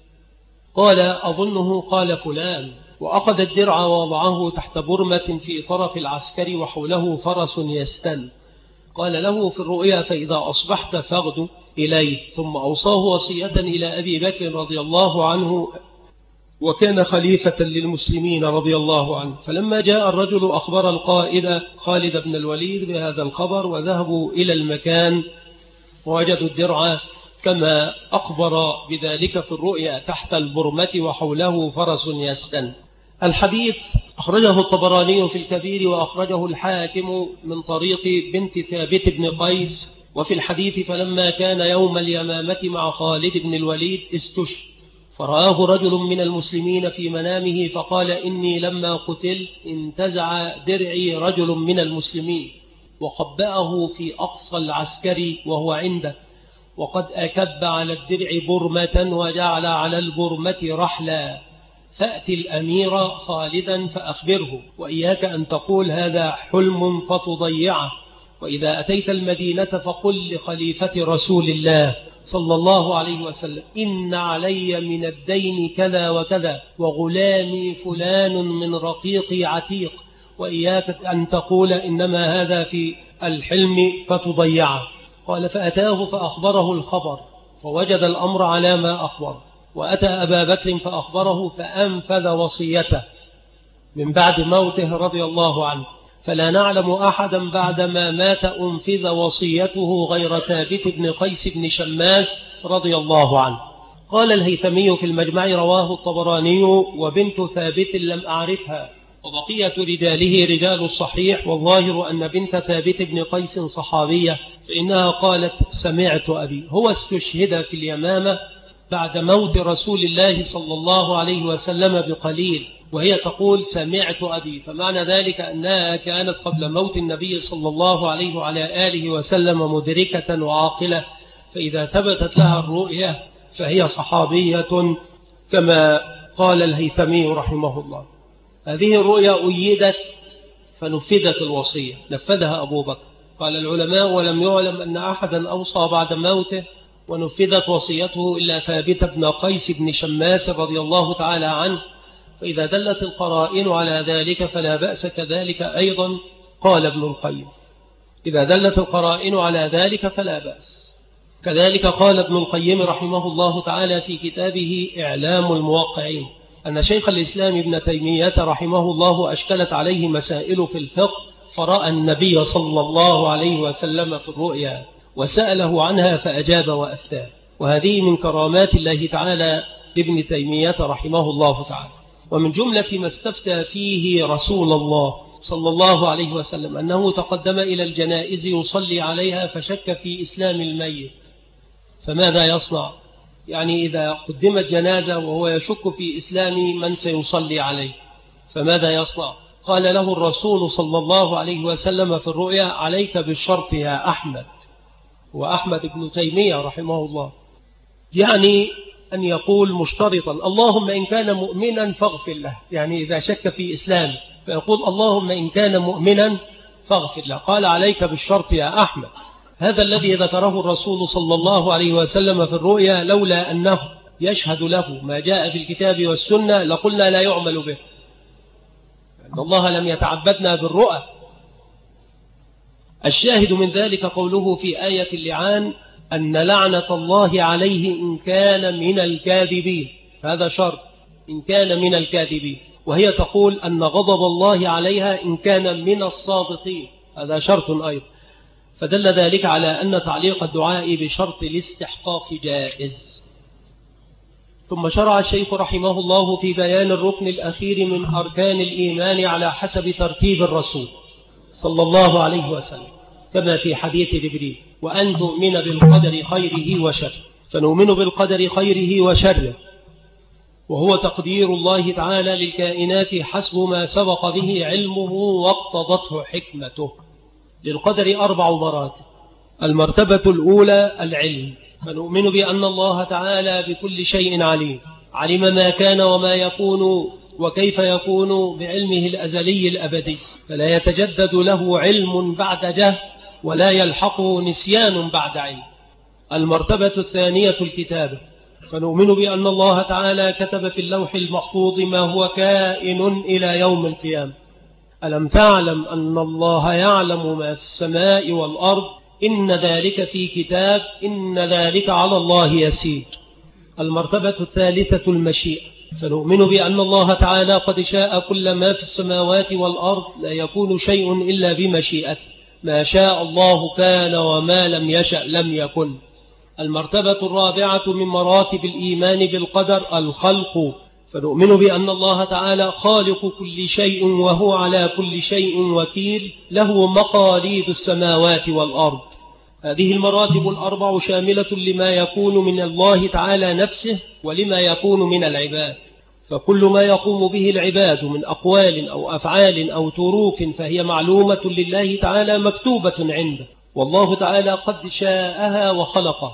قال: أظنه قال فلان، وأخذ الدرع ووضعه تحت برمة في طرف العسكر وحوله فرس يستن. قال له في الرؤيا: فإذا أصبحت فاغد إليه. ثم أوصاه وصية إلى أبي بكر رضي الله عنه، وكان خليفة للمسلمين رضي الله عنه. فلما جاء الرجل أخبر القائد خالد بن الوليد بهذا الخبر، وذهبوا إلى المكان ووجدوا الدرع كما أخبر بذلك في الرؤيا تحت البرمة وحوله فرس يستن. الحديث أخرجه الطبراني في الكبير وأخرجه الحاكم من طريق بنت ثابت بن قيس. وفي الحديث: فلما كان يوم اليمامة مع خالد بن الوليد استشهد، فرآه رجل من المسلمين في منامه فقال: إني لما قتلت انتزع درعي رجل من المسلمين وقبأه في أقصى العسكري وهو عنده، وقد أكب على الدرع برمة وجعل على البرمة رحلا، فأتي الأمير خالدا فأخبره، وإياك أن تقول هذا حلم فتضيعه، وإذا أتيت المدينة فقل لخليفة رسول الله صلى الله عليه وسلم إن علي من الدين كذا وكذا، وغلامي فلان من رقيقي عتيق، وإياك أن تقول إنما هذا في الحلم فتضيعه. قال فأتاه فأخبره الخبر فوجد الأمر على ما أخبر، وأتى أبا بكر فأخبره فأنفذ وصيته من بعد موته رضي الله عنه. فلا نعلم أحدا بعدما مات أنفذ وصيته غير ثابت بن قيس بن شماس رضي الله عنه. قال الهيثمي في المجمع رواه الطبراني وبنت ثابت لم أعرفها، وبقية رجاله رجال الصحيح، والظاهر أن بنت ثابت بن قيس صحابية، فإنها قالت سمعت أبي. هو استشهد في اليمامة بعد موت رسول الله صلى الله عليه وسلم بقليل، وهي تقول سمعت أبي، فمعنى ذلك أنها كانت قبل موت النبي صلى الله عليه وعلى آله وسلم مدركة وعاقلة، فإذا ثبتت لها الرؤية فهي صحابية كما قال الهيثمي رحمه الله. هذه الرؤيا أيدت فنفذت الوصية، نفذها أبو بكر. قال العلماء ولم يعلم أن أحدا أوصى بعد موته ونفذت وصيته إلا ثابت بن قيس بن شماس رضي الله تعالى عنه، فإذا دلت القرائن على ذلك فلا بأس. كذلك أيضا قال ابن القيم إذا دلت القرائن على ذلك فلا بأس. كذلك قال ابن القيم رحمه الله تعالى في كتابه إعلام الموقعين أن شيخ الإسلام ابن تيمية رحمه الله أشكلت عليه مسائل في الفقه، فرأى النبي صلى الله عليه وسلم في الرؤيا وسأله عنها فأجاب وأفتاه، وهذه من كرامات الله تعالى لابن تيمية رحمه الله تعالى. ومن جملة ما استفتى فيه رسول الله صلى الله عليه وسلم أنه تقدم إلى الجنائز يصلي عليها فشك في إسلام الميت، فماذا يصنع؟ يعني إذا قدمت جنازة وهو يشك في إسلام من سيصلي عليه فماذا يصنع؟ قال له الرسول صلى الله عليه وسلم في الرؤيا عليك بالشرط يا أحمد، وأحمد بن تيمية رحمه الله، يعني أن يقول مشترطا اللهم إن كان مؤمنا فاغفر له، يعني إذا شك في إسلام فيقول اللهم إن كان مؤمنا فاغفر له. قال عليك بالشرط يا أحمد. هذا الذي ذكره الرسول صلى الله عليه وسلم في الرؤيا لولا أنه يشهد له ما جاء في الكتاب والسنة لقلنا لا يعمل به، أن الله لم يتعبدنا بالرؤى. الشاهد من ذلك قوله في آية اللعان أن لعنة الله عليه إن كان من الكاذبين، هذا شرط إن كان من الكاذبين، وهي تقول أن غضب الله عليها إن كان من الصادقين، هذا شرط أيضا. فدل ذلك على أن تعليق الدعاء بشرط الاستحقاق جائز. ثم شرع الشيخ رحمه الله في بيان الركن الأخير من أركان الإيمان على حسب ترتيب الرسول صلى الله عليه وسلم كما في حديث جبريل وأن تؤمن بالقدر خيره وشره، فنؤمن بالقدر خيره وشره وهو تقدير الله تعالى للكائنات حسب ما سبق به علمه واقتضته حكمته. للقدر 4 مراتب. المرتبة الأولى العلم، فنؤمن بأن الله تعالى بكل شيء عليم، علم ما كان وما يكون وكيف يكون بعلمه الأزلي الأبدي، فلا يتجدد له علم بعد جهل ولا يلحقه نسيان بعد علم. المرتبة الثانية الكتابة، فنؤمن بأن الله تعالى كتب في اللوح المحفوظ ما هو كائن إلى يوم القيامة. ألم تعلم أن الله يعلم ما في السماء والأرض إن ذلك في كتاب إن ذلك على الله يسير. المرتبة الثالثة المشيئة، فنؤمن بأن الله تعالى قد شاء كل ما في السماوات والأرض، لا يكون شيء إلا بمشيئته، ما شاء الله كان وما لم يشأ لم يكن. المرتبة الرابعة من مراتب الإيمان بالقدر الخلق، فنؤمن بأن الله تعالى خالق كل شيء وهو على كل شيء وكيل، له مقاليد السماوات والأرض. هذه المراتب 4 شاملة لما يكون من الله تعالى نفسه ولما يكون من العباد، فكل ما يقوم به العباد من أقوال أو أفعال أو تروك فهي معلومة لله تعالى مكتوبة عنده، والله تعالى قد شاءها وخلقها،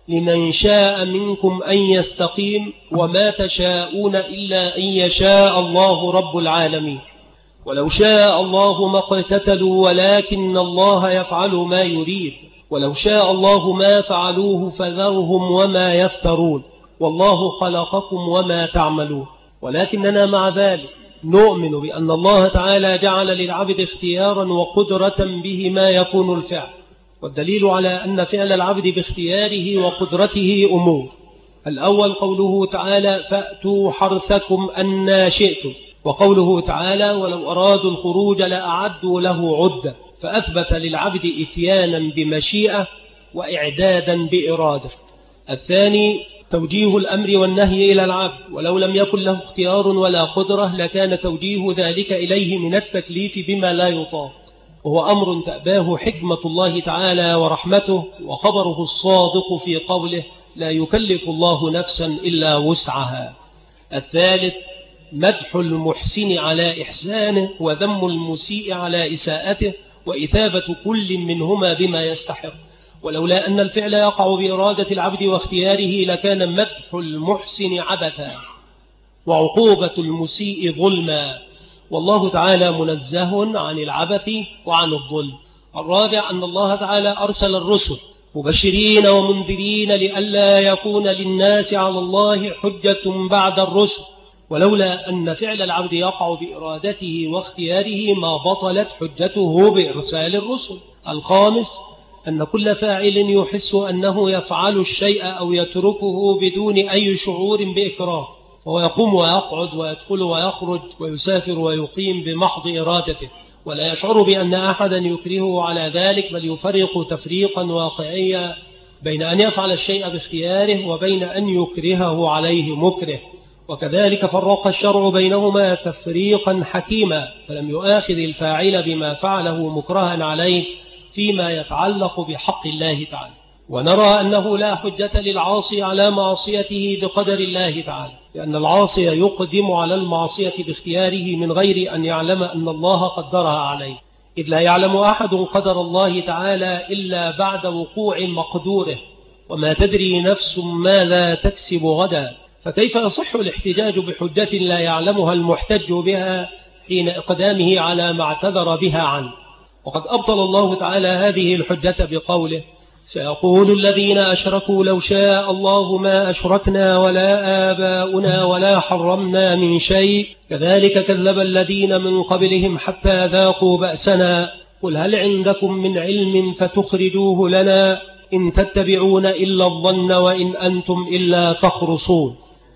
لمن شاء منكم أن يستقيم وما تشاءون إلا أن يشاء الله رب العالمين. ولو شاء الله ما اقتتلوا ولكن الله يفعل ما يريد، ولو شاء الله ما فعلوه فذرهم وما يفترون، والله خلقكم وما تعملون. ولكننا مع ذلك نؤمن بأن الله تعالى جعل للعبد اختيارا وقدرة به ما يكون الفعل، والدليل على أن فعل العبد باختياره وقدرته أمور. الأول قوله تعالى فأتوا حرثكم أن شئتم، وقوله تعالى ولو أرادوا الخروج لأعدوا له عدة، فأثبت للعبد إتيانا بمشيئة وإعدادا بإرادة. الثاني توجيه الأمر والنهي إلى العبد، ولو لم يكن له اختيار ولا قدرة لكان توجيه ذلك إليه من التكليف بما لا يطاق، وهو أمر تأباه حكمة الله تعالى ورحمته، وخبره الصادق في قوله لا يكلف الله نفسا إلا وسعها. الثالث مدح المحسن على إحسانه وذم المسيء على إساءته، وإثابة كل منهما بما يستحق. ولولا أن الفعل يقع بإرادة العبد واختياره لكان مدح المحسن عبثا وعقوبة المسيء ظلما، والله تعالى منزه عن العبث وعن الظلم. الرابع أن الله تعالى أرسل الرسل مبشرين ومنذرين لئلا يكون للناس على الله حجة بعد الرسل، ولولا أن فعل العبد يقع بإرادته واختياره ما بطلت حجته بإرسال الرسل. الخامس أن كل فاعل يحس أنه يفعل الشيء أو يتركه بدون أي شعور بإكراه، وهو يقوم ويقعد ويدخل ويخرج ويسافر ويقيم بمحض إرادته، ولا يشعر بأن أحدا يكرهه على ذلك، بل يفرق تفريقا واقعيا بين أن يفعل الشيء باختياره وبين أن يكرهه عليه مكره. وكذلك فرق الشرع بينهما تفريقا حكيما، فلم يؤاخذ الفاعل بما فعله مكرها عليه فيما يتعلق بحق الله تعالى. ونرى أنه لا حجة للعاصي على معصيته بقدر الله تعالى، لأن العاصي يقدم على المعصية باختياره من غير أن يعلم أن الله قدرها عليه، إذ لا يعلم أحد قدر الله تعالى إلا بعد وقوع مقدوره، وما تدري نفس ماذا تكسب غدا. فكيف يصح الاحتجاج بحجة لا يعلمها المحتج بها حين إقدامه على ما اعتذر بها عنه؟ وقد أبطل الله تعالى هذه الحجة بقوله سيقول الذين أشركوا لو شاء الله ما أشركنا ولا آباؤنا ولا حرمنا من شيء كذلك كذب الذين من قبلهم حتى ذاقوا بأسنا قل هل عندكم من علم فتخرجوه لنا إن تتبعون إلا الظن وإن أنتم إلا تخرصون.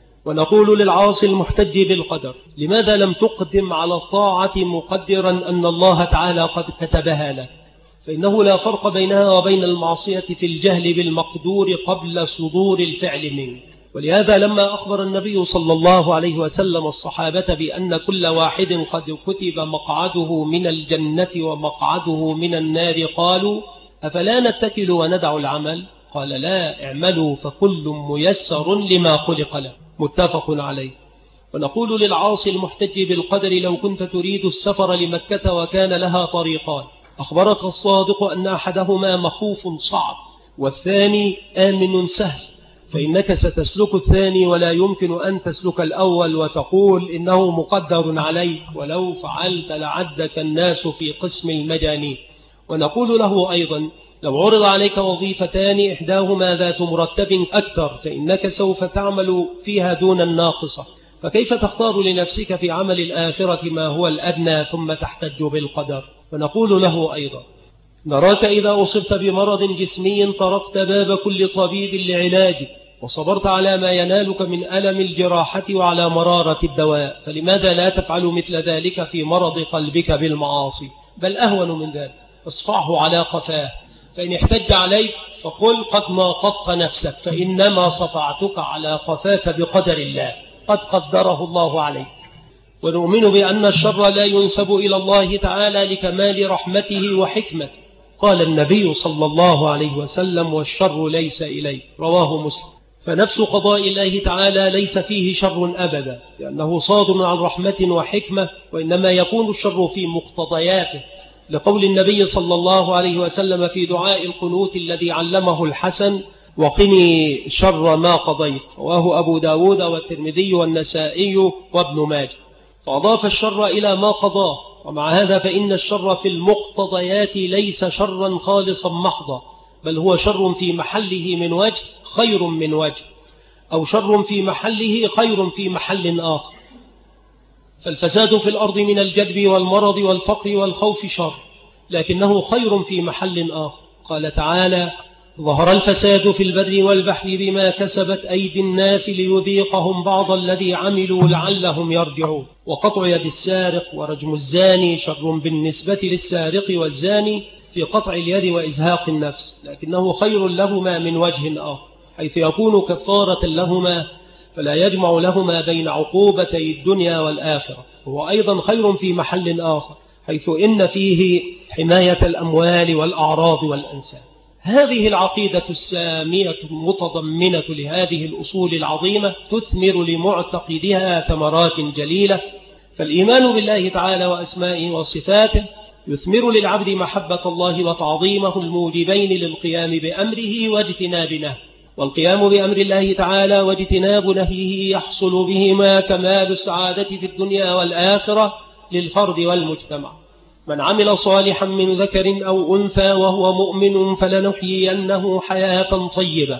ونقول للعاصي المحتج بالقدر لماذا لم تقدم على الطاعة مقدرا أن الله تعالى قد كتبها لك؟ فإنه لا فرق بينها وبين المعصية في الجهل بالمقدور قبل صدور الفعل منك. ولهذا لما أخبر النبي صلى الله عليه وسلم الصحابة بأن كل واحد قد كتب مقعده من الجنة ومقعده من النار قالوا أفلا نتكل وندع العمل؟ قال لا اعملوا فكل ميسر لما خلق له، متفق عليه. ونقول للعاصي المحتج بالقدر لو كنت تريد السفر لمكة وكان لها طريقان، أخبرك الصادق أن أحدهما مخوف صعب والثاني آمن سهل، فإنك ستسلك الثاني ولا يمكن أن تسلك الأول وتقول إنه مقدر عليك ولو فعلت لعدك الناس في قسم المجانين. ونقول له أيضا لو عرض عليك وظيفتان إحداهما ذات مرتب أكثر فإنك سوف تعمل فيها دون الناقصة، فكيف تختار لنفسك في عمل الآخرة ما هو الأدنى ثم تحتج بالقدر؟ ونقول له أيضا نراك إذا أصبت بمرض جسمي طرقت باب كل طبيب لعلاجك وصبرت على ما ينالك من ألم الجراحة وعلى مرارة الدواء، فلماذا لا تفعل مثل ذلك في مرض قلبك بالمعاصي؟ بل أهون من ذلك اصفعه على قفاه، فإن احتج عليك فقل قد ناقضت نفسك فإنما صفعتك على قفاك بقدر الله قد قدره الله عليك. ونؤمن بأن الشر لا ينسب إلى الله تعالى لكمال رحمته وحكمته، قال النبي صلى الله عليه وسلم والشر ليس إليه، رواه مسلم. فنفس قضاء الله تعالى ليس فيه شر أبدا، لأنه صادر عن رحمة وحكمة، وإنما يكون الشر في مقتضياته، لقول النبي صلى الله عليه وسلم في دعاء القنوت الذي علمه الحسن وقني شر ما قضيت، رواه أبو داود والترمذي والنسائي وابن ماجه. فأضاف الشر إلى ما قضاه، ومع هذا فإن الشر في المقتضيات ليس شرا خالصا محضا، بل هو شر في محله من وجه خير من وجه، أو شر في محله خير في محل آخر. فالفساد في الأرض من الجدب والمرض والفقر والخوف شر، لكنه خير في محل آخر. قال تعالى: ظهر الفساد في البر والبحر بما كسبت أيدي الناس ليذيقهم بعض الذي عملوا لعلهم يرجعون. وقطع يد السارق ورجم الزاني شر بالنسبة للسارق والزاني في قطع اليد وإزهاق النفس، لكنه خير لهما من وجه آخر، حيث يكون كفارة لهما، فلا يجمع لهما بين عقوبتي الدنيا والآخرة. هو أيضا خير في محل آخر، حيث إن فيه حماية الأموال والأعراض والأنساب. هذه العقيدة السامية المتضمنة لهذه الأصول العظيمة تثمر لمعتقدها ثمرات جليلة. فالإيمان بالله تعالى وأسمائه وصفاته يثمر للعبد محبة الله وتعظيمه الموجبين للقيام بأمره واجتناب نهيه، والقيام بأمر الله تعالى واجتناب نهيه يحصل بهما كمال السعادة في الدنيا والآخرة للفرد والمجتمع. من عمل صالحا من ذكر أو أنثى وهو مؤمن فلنحيينه حياة طيبة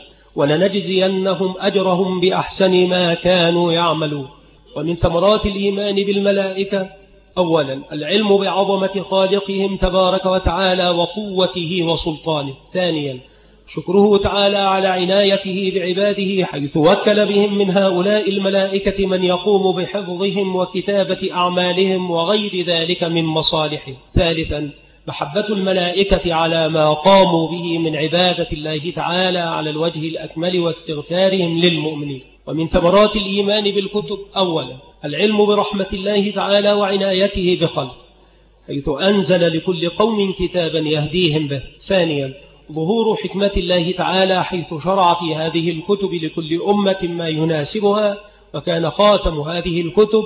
ولنجزينهم أجرهم بأحسن ما كانوا يعملون. ومن ثمرات الإيمان بالملائكة: أولا العلم بعظمة خالقهم تبارك وتعالى وقوته وسلطانه. ثانيا شكره تعالى على عنايته بعباده، حيث وكل بهم من هؤلاء الملائكة من يقوم بحفظهم وكتابة أعمالهم وغير ذلك من مصالحهم. ثالثا محبة الملائكة على ما قاموا به من عبادة الله تعالى على الوجه الأكمل واستغفارهم للمؤمنين. ومن ثمرات الإيمان بالكتب: أولا العلم برحمة الله تعالى وعنايته بخلقه، حيث أنزل لكل قوم كتابا يهديهم به. ثانيا ظهور حكمة الله تعالى، حيث شرع في هذه الكتب لكل أمة ما يناسبها، وكان خاتم هذه الكتب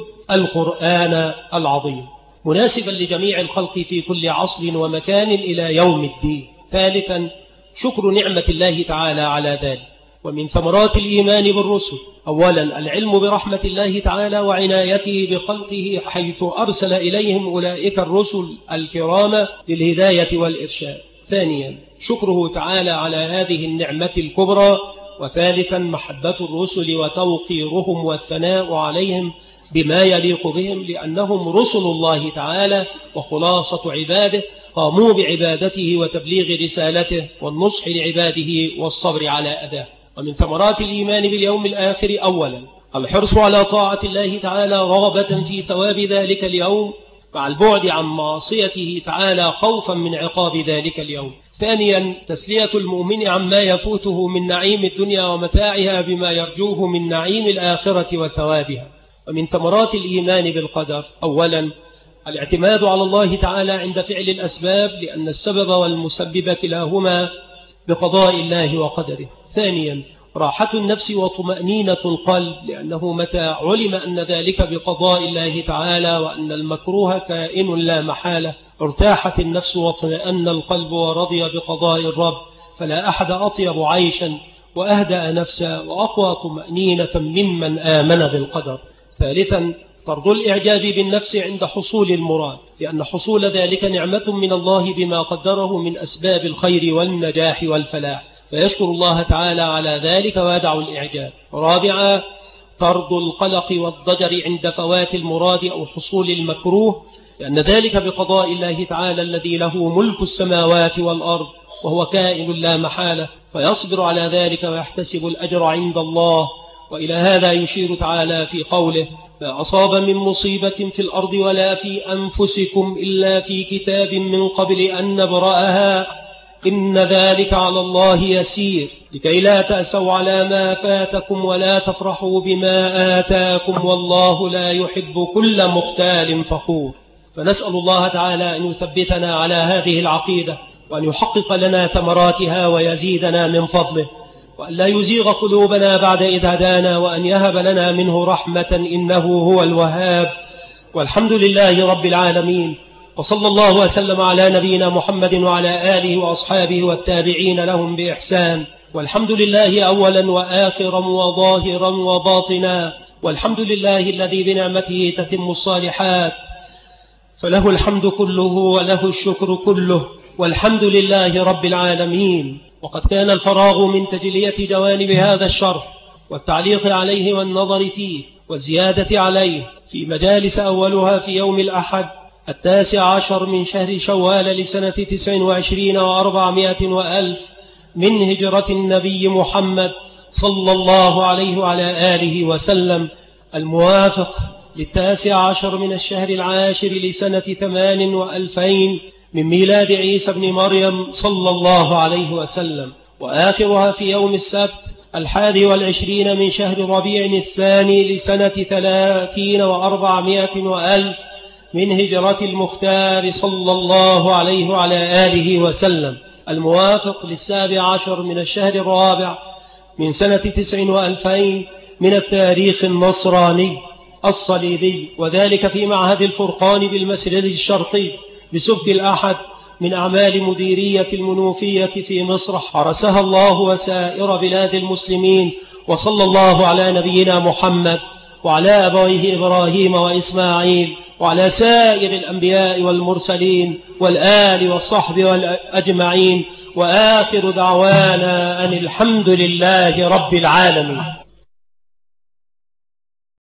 القرآن العظيم، مناسبا لجميع الخلق في كل عصر ومكان إلى يوم الدين. ثالثا شكر نعمة الله تعالى على ذلك. ومن ثمرات الإيمان بالرسل: أولا العلم برحمة الله تعالى وعنايته بخلقه، حيث أرسل إليهم أولئك الرسل الكرام للهداية والإرشاد. ثانيا شكره تعالى على هذه النعمة الكبرى. وثالثا محبة الرسل وتوقيرهم والثناء عليهم بما يليق بهم، لأنهم رسل الله تعالى وخلاصة عباده، قاموا بعبادته وتبليغ رسالته والنصح لعباده والصبر على أذاه. ومن ثمرات الإيمان باليوم الآخر: أولا الحرص على طاعة الله تعالى رغبة في ثواب ذلك اليوم، مع البعد عن معصيته تعالى خوفا من عقاب ذلك اليوم. ثانيا تسلية المؤمن عما يفوته من نعيم الدنيا ومتاعها بما يرجوه من نعيم الآخرة وثوابها. ومن ثمرات الإيمان بالقدر: أولا الاعتماد على الله تعالى عند فعل الأسباب، لأن السبب والمسبب كلاهما بقضاء الله وقدره. ثانيا راحة النفس وطمأنينة القلب، لأنه متى علم أن ذلك بقضاء الله تعالى وأن المكروه كائن لا محالة ارتاحت النفس واطمأن القلب ورضي بقضاء الرب، فلا أحد أطيب عيشا وأهدأ نفسا وأقوى طمأنينة ممن آمن بالقدر. ثالثا طرد الإعجاب بالنفس عند حصول المراد، لأن حصول ذلك نعمة من الله بما قدره من أسباب الخير والنجاح والفلاح، فيشكر الله تعالى على ذلك ويدع الإعجاب. رابعا طرد القلق والضجر عند فوات المراد أو حصول المكروه، لأن ذلك بقضاء الله تعالى الذي له ملك السماوات والأرض وهو كائن لا محالة، فيصبر على ذلك ويحتسب الأجر عند الله. وإلى هذا يشير تعالى في قوله: ما أصاب من مصيبة في الأرض ولا في أنفسكم إلا في كتاب من قبل أن نبرأها إن ذلك على الله يسير، لكي لا تأسوا على ما فاتكم ولا تفرحوا بما آتاكم والله لا يحب كل مختال فخور. فنسأل الله تعالى أن يثبتنا على هذه العقيدة، وأن يحقق لنا ثمراتها ويزيدنا من فضله، وأن لا يزيغ قلوبنا بعد إذ هدانا، وأن يهب لنا منه رحمة إنه هو الوهاب. والحمد لله رب العالمين، وصلى الله وسلم على نبينا محمد وعلى آله وأصحابه والتابعين لهم بإحسان، والحمد لله أولا وآخرا وظاهرا وباطنا، والحمد لله الذي بنعمته تتم الصالحات، فله الحمد كله وله الشكر كله، والحمد لله رب العالمين. وقد كان الفراغ من تجلية جوانب هذا الشرح والتعليق عليه والنظر فيه والزيادة عليه في مجالس، أولها في يوم الأحد 19 من شهر شوال لسنة 29 و400 وألف من هجرة النبي محمد صلى الله عليه وعلى آله وسلم، الموافق 19 من الشهر العاشر لسنة 8 و2000 من ميلاد عيسى بن مريم صلى الله عليه وسلم، وآخرها في يوم السبت 21 من شهر ربيع الثاني لسنة 30 و400 وألف من هجرة المختار صلى الله عليه وعلى آله وسلم، الموافق 17 من الشهر الرابع من سنة 9 و2000 من التاريخ النصراني الصليبي، وذلك في معهد الفرقان بالمسجد الشرقي بسبت الأحد من أعمال مديرية المنوفية في مصر، حرسها الله وسائر بلاد المسلمين. وصلى الله على نبينا محمد وعلى أبويه إبراهيم وإسماعيل وعلى سائر الأنبياء والمرسلين والآل والصحب والأجمعين، وآخر دعوانا أن الحمد لله رب العالمين.